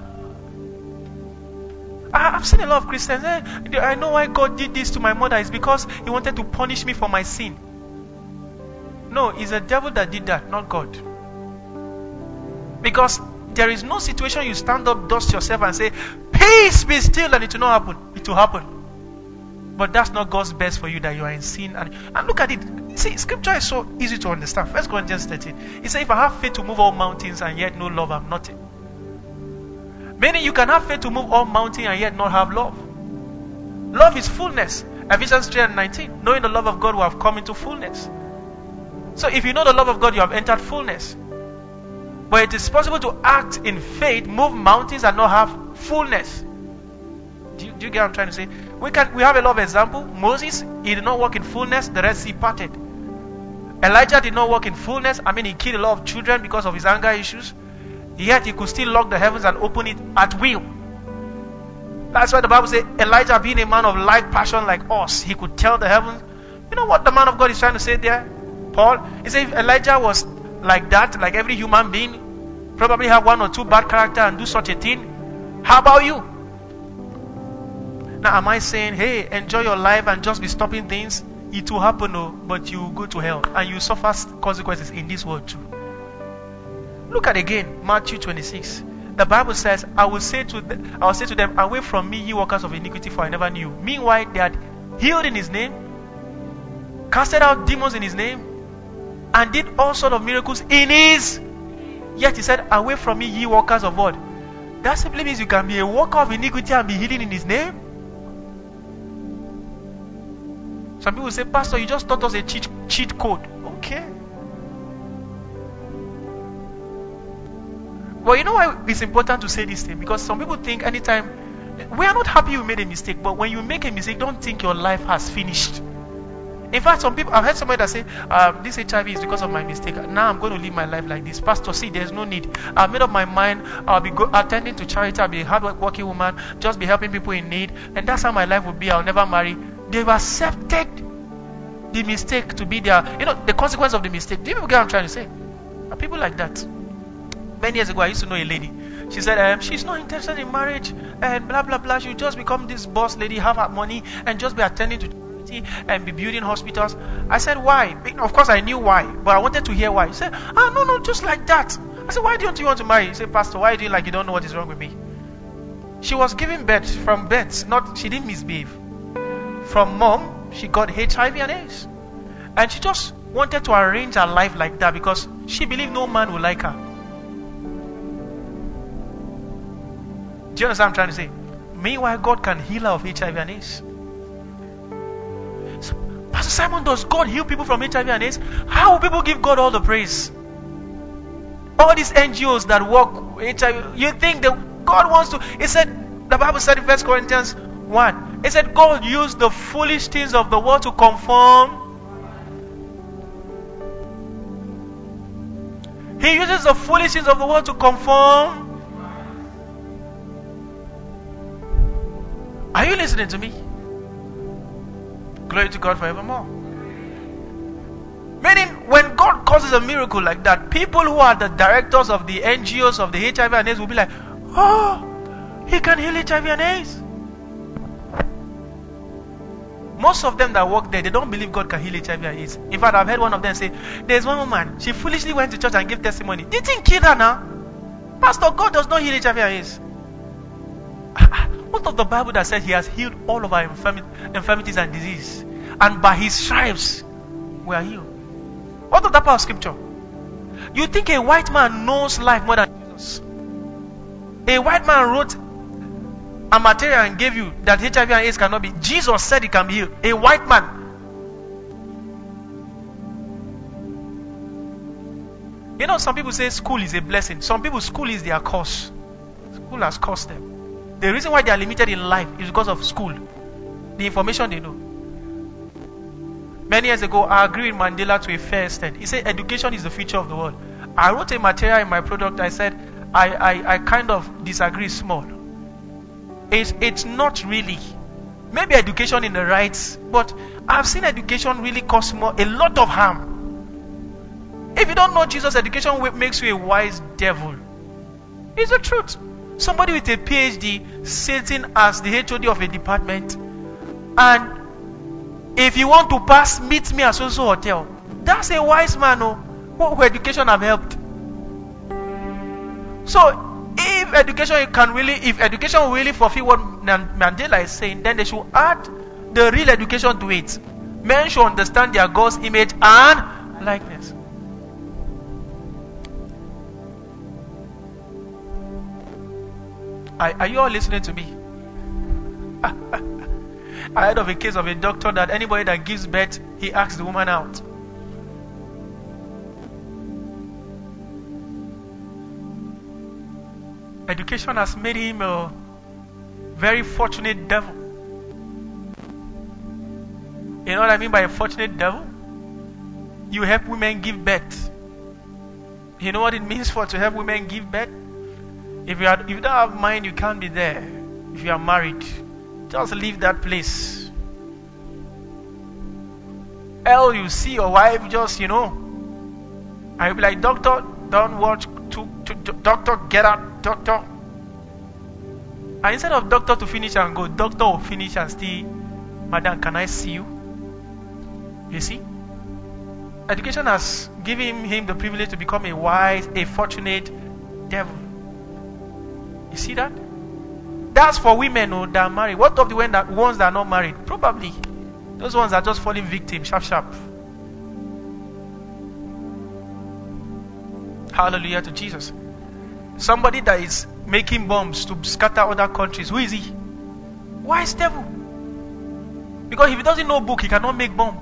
I've seen a lot of Christians. I know why God did this to my mother. It's because He wanted to punish me for my sin. No, it's the devil that did that, not God. Because there is no situation you stand up, dust yourself and say, peace be still, and it will not happen. It will happen. But that's not God's best for you, that you are in sin. And look at it. See, scripture is so easy to understand. 1 Corinthians 13. It says, if I have faith to move all mountains and yet no love, I'm nothing. Meaning you can have faith to move all mountains and yet not have love. Love is fullness. Ephesians 3:19. Knowing the love of God will have come into fullness. So if you know the love of God, you have entered fullness. But it is possible to act in faith, move mountains and not have fullness. Do you get what I'm trying to say? We have a lot of examples. Moses, he did not walk in fullness, the Red Sea parted. Elijah did not walk in fullness. He killed a lot of children because of his anger issues. Yet he could still lock the heavens and open it at will. That's why the Bible says, Elijah being a man of like passion like us, he could tell the heavens. You know what the man of God is trying to say there, Paul? He said if Elijah was like that, like every human being, probably have one or two bad character and do such a thing, how about you? Now am I saying, hey, enjoy your life and just be stopping things? It will happen, no, but you will go to hell and you suffer consequences in this world too. Look at again Matthew 26. The Bible says, I will say to them, away from me, ye workers of iniquity, for I never knew you. Meanwhile, they had healed in His name, casted out demons in His name, and did all sorts of miracles in His. Yet He said, away from me, ye workers of what? That simply means you can be a worker of iniquity and be healing in His name. Some people say, Pastor, you just taught us a cheat code. Okay. Well, you know why it's important to say this thing? Because some people think anytime, we are not happy we made a mistake, but when you make a mistake, don't think your life has finished. In fact, some people, I've heard somebody that say, this HIV is because of my mistake. Now I'm going to live my life like this. Pastor, see, there's no need. I've made up my mind. I'll be attending to charity. I'll be a hard-working woman. Just be helping people in need. And that's how my life will be. I'll never marry. They've accepted the mistake to be their, the consequence of the mistake. Do you get what I'm trying to say? Are people like that? Many years ago, I used to know a lady. She said, she's not interested in marriage and blah, blah, blah. She'll just become this boss lady, have her money, and just be attending to charity and be building hospitals. I said, why? Of course, I knew why, but I wanted to hear why. He said, no, just like that. I said, why don't you want to marry? He said, Pastor, why do you like you don't know what is wrong with me? She was giving birth from birth. She didn't misbehave. From mom, she got HIV and AIDS. And she just wanted to arrange her life like that because she believed no man would like her. Do you understand what I'm trying to say? Meanwhile, God can heal her of HIV and AIDS. So, Pastor Simon, does God heal people from HIV and AIDS? How will people give God all the praise? All these NGOs that work with HIV, you think that God wants to? It said, the Bible said in 1 Corinthians 1, it said God used the foolish things of the world to conform. He uses the foolish things of the world to conform. Are you listening to me? Glory to God forevermore. Meaning, when God causes a miracle like that, people who are the directors of the NGOs of the HIV and AIDS will be like, oh, He can heal HIV and AIDS. Most of them that work there, they don't believe God can heal HIV and AIDS. In fact, I've heard one of them say, there's one woman, she foolishly went to church and gave testimony. They didn't kill her now. Pastor, God does not heal HIV and AIDS. What of the Bible that says He has healed all of our infirmities and disease, and by His stripes we are healed? What of that part of scripture? You think a white man knows life more than Jesus? A white man wrote a material and gave you that HIV and AIDS cannot be. Jesus said it can be healed. A white man. You know, some people say school is a blessing. Some people, school is their curse. School has cursed them. The reason why they are limited in life is because of school. The information they know. Many years ago, I agreed with Mandela to a fair extent. He said education is the future of the world. I wrote a material in my product. I said I kind of disagree small. It's not really. Maybe education in the rights, but I've seen education really cause a lot of harm. If you don't know Jesus, education makes you a wise devil. It's the truth. Somebody with a PhD sitting as the HOD of a department, and if you want to pass, meet me at so-so hotel. That's a wise man, who education have helped. So, if education will really fulfill what Mandela is saying, then they should add the real education to it. Men should understand their God's image and likeness. Are you all listening to me? I heard of a case of a doctor that anybody that gives birth, he asks the woman out. Education has made him a very fortunate devil. You know what I mean by a fortunate devil? You help women give birth. You know what it means to help women give birth? If you don't have mind, you can't be there. If you are married, just leave that place. Hell, you see your wife just, and you'll be like, doctor, don't watch. Doctor, get out, doctor. And instead of doctor to finish and go, doctor will finish and still, madam, can I see you? You see? Education has given him the privilege to become a fortunate devil. You see that? That's for women that are married. What of the ones that are not married? Probably. Those ones are just falling victim, sharp. Hallelujah to Jesus. Somebody that is making bombs to scatter other countries. Who is he? Wise devil. Because if he doesn't know book, he cannot make bomb.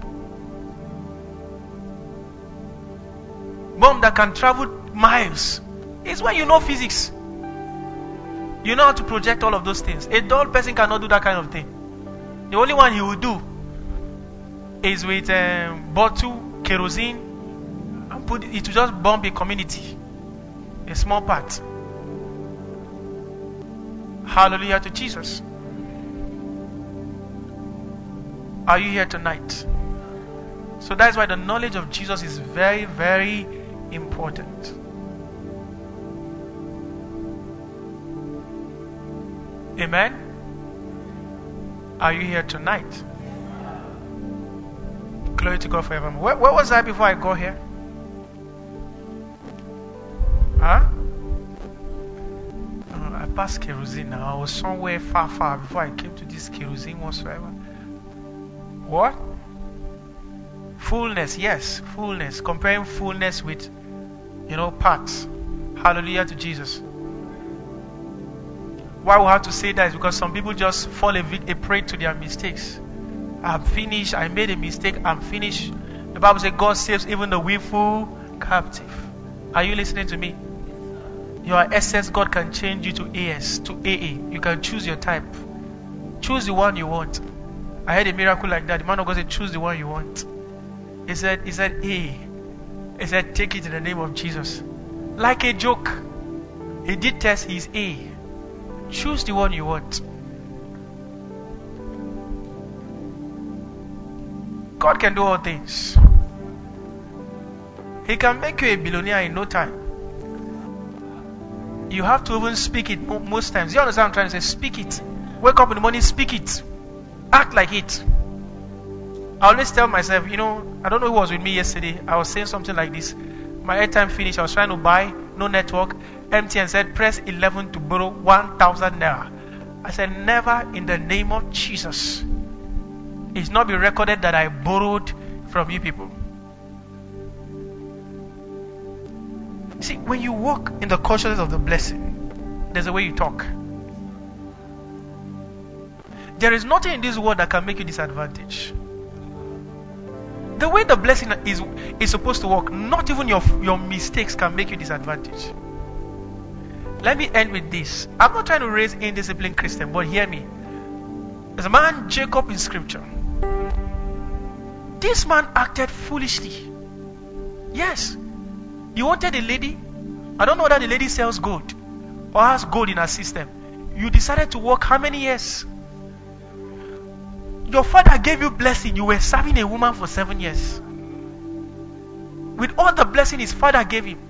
Bomb that can travel miles. It's when you know physics. You know how to project all of those things. A dull person cannot do that kind of thing. The only one he will do is with bottle, kerosene, and put it to just bomb a community. A small part. Hallelujah to Jesus. Are you here tonight? So that's why the knowledge of Jesus is very, very important. Amen? Are you here tonight? Glory to God forevermore. Where was I before I got here? Huh? I passed kerosene now. I was somewhere far before I came to this kerosene whatsoever. What? Fullness, yes, fullness. Comparing fullness with, parts. Hallelujah to Jesus. Why we have to say that is because some people just fall a prey to their mistakes. I'm finished. I made a mistake. I'm finished. The Bible says God saves even the willful captive. Are you listening to me? Your SS, God can change you to AS, to AA. You can choose your type. Choose the one you want. I had a miracle like that. The man of God said, choose the one you want. He said, A. He said, take it in the name of Jesus. Like a joke. He did test his A. Choose the one you want. God can do all things. He can make you a billionaire in no time. You have to even speak it most times. You understand what I'm trying to say? Speak it. Wake up in the morning, speak it. Act like it. I always tell myself, I don't know who was with me yesterday. I was saying something like this. My airtime finished. I was trying to buy, no network. MTN said, press 11 to borrow 1,000 naira. I said, never in the name of Jesus. It's not been recorded that I borrowed from you people. See, when you walk in the consciousness of the blessing, there's a way you talk. There is nothing in this world that can make you disadvantaged. The way the blessing is supposed to work, not even your mistakes can make you disadvantaged. Let me end with this. I'm not trying to raise indisciplined Christian, but hear me. There's a man, Jacob, in scripture. This man acted foolishly. Yes. You wanted a lady. I don't know whether the lady sells gold or has gold in her system. You decided to work how many years? Your father gave you blessing. You were serving a woman for 7 years. With all the blessing his father gave him.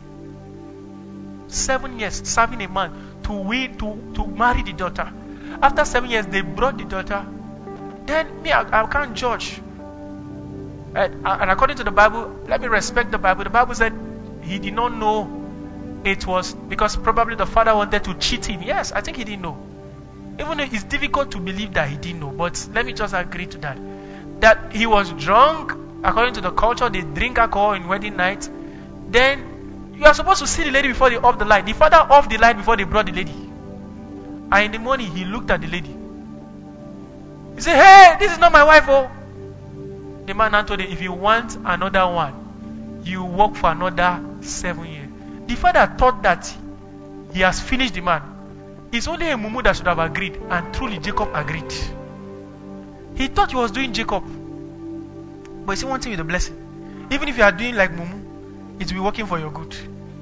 7 years serving a man to marry the daughter. After 7 years, they brought the daughter. Then me, I can't judge. And according to the Bible, let me respect the Bible. The Bible said he did not know it was because probably the father wanted to cheat him. Yes, I think he didn't know. Even though it's difficult to believe that he didn't know, but let me just agree to that. That he was drunk. According to the culture, they drink alcohol in wedding night. Then you are supposed to see the lady before they off the light. The father off the light before they brought the lady. And in the morning, he looked at the lady. He said, "Hey, this is not my wife, oh." The man now told him, "If you want another one, you work for another 7 years." The father thought that he has finished the man. It's only a mumu that should have agreed, and truly Jacob agreed. He thought he was doing Jacob. But you see one thing with the blessing. Even if you are doing like mumu, it will be working for your good.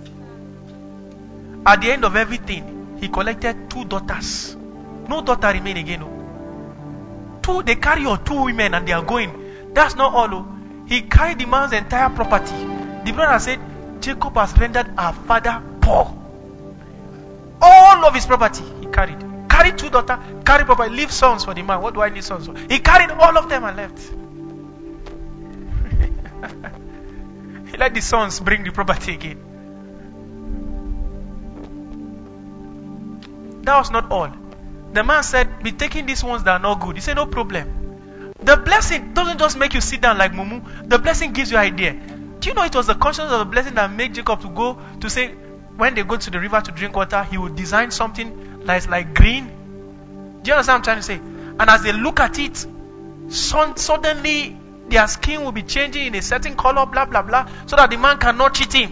At the end of everything, he collected 2 daughters. No daughter remain again. Oh. They carry your 2 women and they are going. That's not all. Oh. He carried the man's entire property. The brother said, Jacob has rendered our father poor. All of his property he carried. Carried 2 daughters, carried property, leave sons for the man. What do I need sons for? He carried all of them and left. He let the sons bring the property again. That was not all. The man said, "Be taking these ones that are not good." He said, "No problem." The blessing doesn't just make you sit down like mumu. The blessing gives you idea. Do you know it was the conscience of the blessing that made Jacob to go to say, when they go to the river to drink water, he would design something that is like green. Do you understand what I'm trying to say? And as they look at it, suddenly their skin will be changing in a certain color, blah, blah, blah, so that the man cannot cheat him.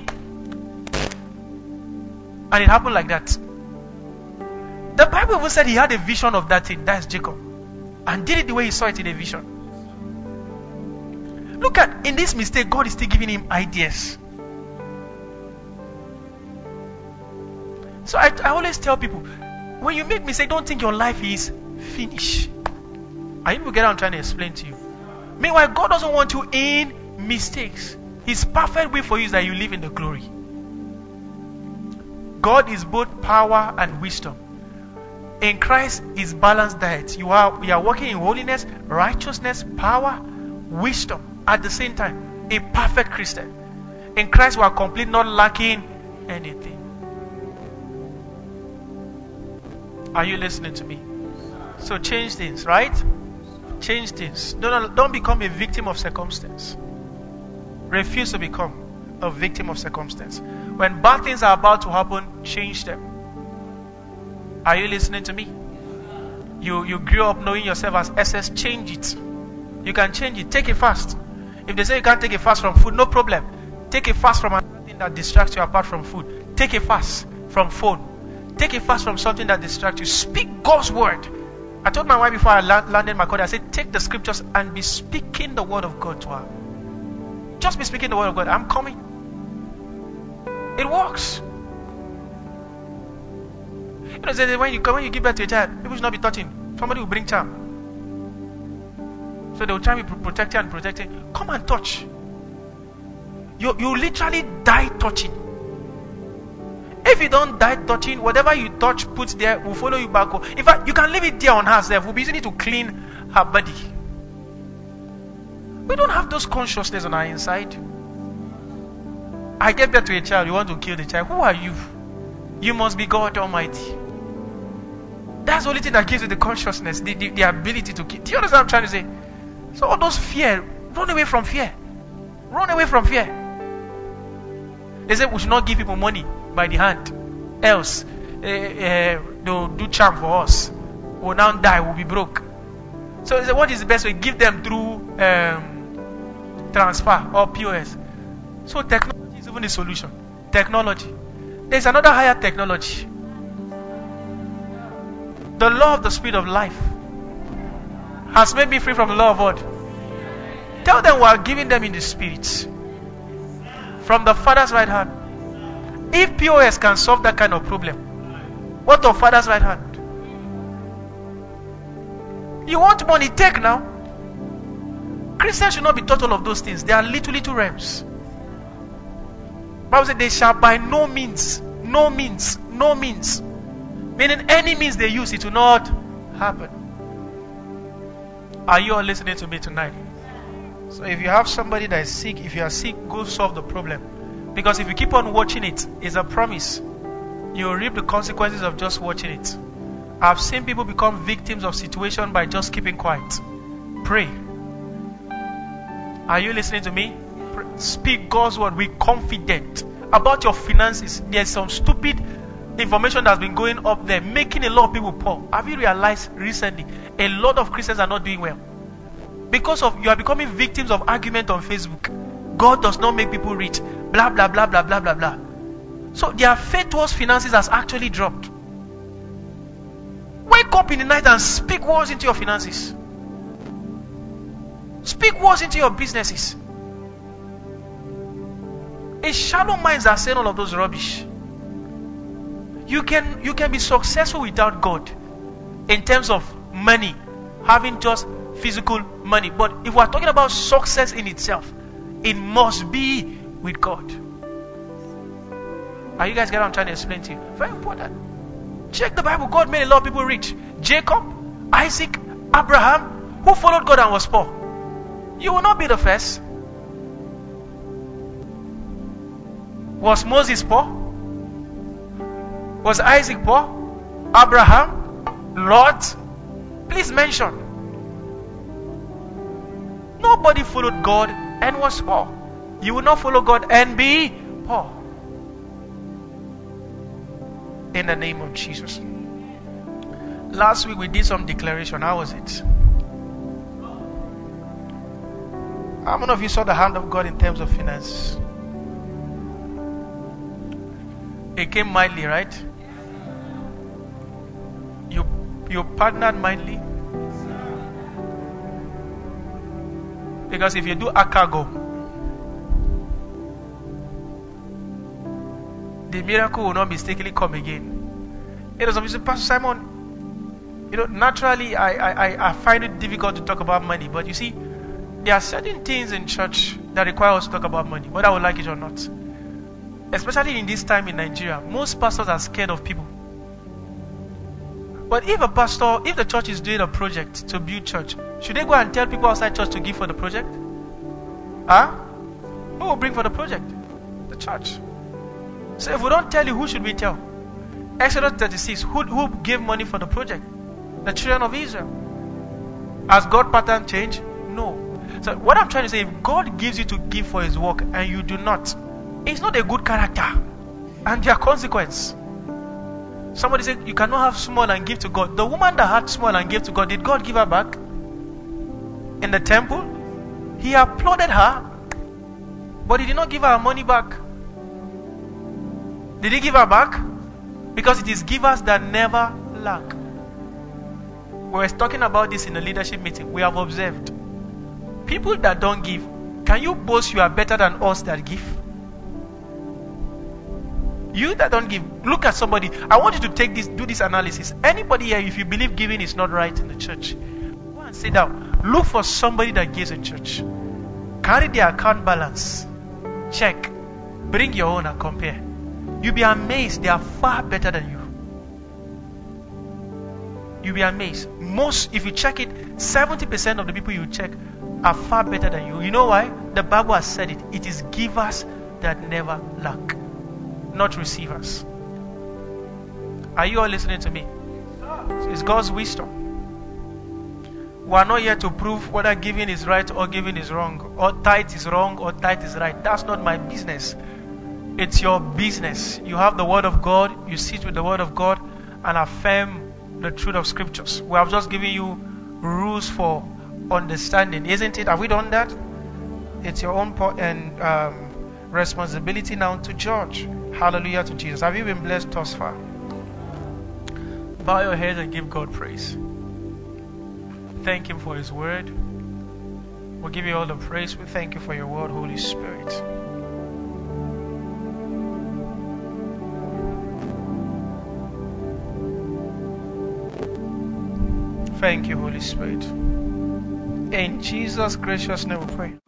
And it happened like that. The Bible even said he had a vision of that thing. That's Jacob. And did it the way he saw it in a vision. Look at, in this mistake, God is still giving him ideas. So I always tell people, when you make mistake, don't think your life is finished. Are you get what I'm trying to explain to you? Meanwhile, God doesn't want you in mistakes. His perfect way for you is that you live in the glory. God is both power and wisdom. In Christ is balanced diet. We are walking in holiness, righteousness, power, wisdom at the same time. A perfect Christian. In Christ we are complete, not lacking anything. Are you listening to me? So change things, right? Change things. Don't become a victim of circumstance. Refuse to become a victim of circumstance. When bad things are about to happen, change them. Are you listening to me? You grew up knowing yourself as SS, change it. You can change it. Take a fast. If they say you can't take a fast from food, no problem. Take a fast from anything that distracts you apart from food. Take a fast from phone. Take a fast from something that distracts you. Speak God's word. I told my wife before I landed my call, I said, take the scriptures and be speaking the word of God to her. Just be speaking the word of God. I'm coming. It works. You know, when you give birth to a child, people should not be touching. Somebody will bring charm. So they will try to protect you and protect you. Come and touch. You literally die touching. If you don't die touching, whatever you touch, put there, will follow you back home. In fact, you can leave it there on herself. We'll be using it to clean her body. We don't have those consciousness on our inside. I gave birth to a child, you want to kill the child. Who are you? You must be God Almighty. That's the only thing that gives you the consciousness, the ability to kill. Do you understand what I'm trying to say? So all those fear, run away from fear. Run away from fear. They say we should not give people money by the hand. Else, they'll do charm for us. We'll now die, we'll be broke. So he said, what is the best way? Give them through transfer or POS. So technology is even the solution. Technology. There's another higher technology. The law of the spirit of life has made me free from the law of what? Tell them we are giving them in the spirit. From the Father's right hand. If POS can solve that kind of problem, what of Father's right hand? You want money? Take now. Christians should not be taught all of those things. They are little realms. Bible said they shall by no means, meaning any means they use, it will not happen. Are you all listening to me tonight? So if you have somebody that is sick, if you are sick, go solve the problem. Because if you keep on watching it, it's a promise. You will reap the consequences of just watching it. I've seen people become victims of situation by just keeping quiet. Pray. Are you listening to me? Speak God's word with confidence about your finances. There's some stupid information that's been going up there, making a lot of people poor. Have you realized recently a lot of Christians are not doing well? Because of you are becoming victims of argument on Facebook. God does not make people rich. Blah blah blah blah blah blah blah. So their faith towards finances has actually dropped. Wake up in the night and speak words into your finances. Speak words into your businesses. It's shallow minds that are saying all of those rubbish. You can be successful without God in terms of money, having just physical money. But if we are talking about success in itself, it must be with God. Are you guys getting what I'm trying to explain to you? Very important. Check the Bible. God made a lot of people rich. Jacob, Isaac, Abraham, who followed God and was poor. You will not be the first. Was Moses poor? Was Isaac poor? Abraham? Lot? Please mention. Nobody followed God and was poor. You will not follow God and be poor. In the name of Jesus. Last week we did some declaration. How was it? How many of you saw the hand of God in terms of finance? It came mildly, right? You partnered mildly. Because if you do a cargo, the miracle will not mistakenly come again. It was obviously, Pastor Simon, naturally I find it difficult to talk about money, but you see, there are certain things in church that require us to talk about money, whether I would like it or not. Especially in this time in Nigeria, most pastors are scared of people. But if the church is doing a project to build church, should they go and tell people outside church to give for the project? Who will bring for the project? The church. So if we don't tell you, who should we tell? Exodus 36, who gave money for the project? The children of Israel. Has God's pattern changed? No. So what I'm trying to say, if God gives you to give for His work and you do not, it's not a good character. And there are consequences. Somebody said, you cannot have small and give to God. The woman that had small and gave to God, did God give her back? In the temple? He applauded her, but He did not give her money back. Did He give her back? Because it is givers that never lack. We were talking about this in a leadership meeting. We have observed people that don't give. Can you boast you are better than us that give? You that don't give, look at somebody. I want you to do this analysis. Anybody here, if you believe giving is not right in the church, go and sit down. Look for somebody that gives in church. Carry their account balance. Check. Bring your own and compare. You'll be amazed. They are far better than you. You'll be amazed. If you check it, 70% of the people you check are far better than you. You know why? The Bible has said it. It is givers that never lack, not receivers. Are you all listening to me? It's God's wisdom. We are not here to prove whether giving is right or giving is wrong, or tithe is wrong or tithe is right. That's not my business. It's your business. You have the Word of God. You sit with the Word of God and affirm the truth of Scriptures. We have just given you rules for understanding, isn't it? Have we done that? It's your own responsibility now to judge. Hallelujah to Jesus. Have you been blessed thus far? Bow your head and give God praise. Thank Him for His Word. We'll give you all the praise. We thank you for your Word, Holy Spirit. Thank you, Holy Spirit. In Jesus' gracious name we pray.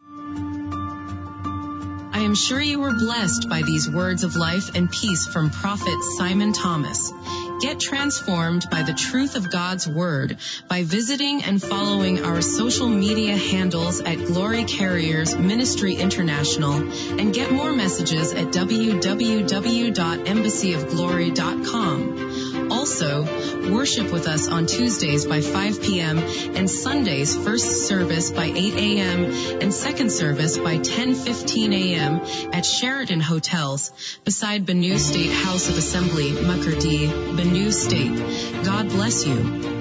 I am sure you were blessed by these words of life and peace from Prophet Simon Thomas. Get transformed by the truth of God's Word by visiting and following our social media handles at Glory Carriers Ministry International, and get more messages at www.embassyofglory.com. Also, worship with us on Tuesdays by 5 p.m. and Sundays first service by 8 a.m. and second service by 10:15 a.m. at Sheraton Hotels beside Benue State House of Assembly, Makurdi, Benue State. God bless you.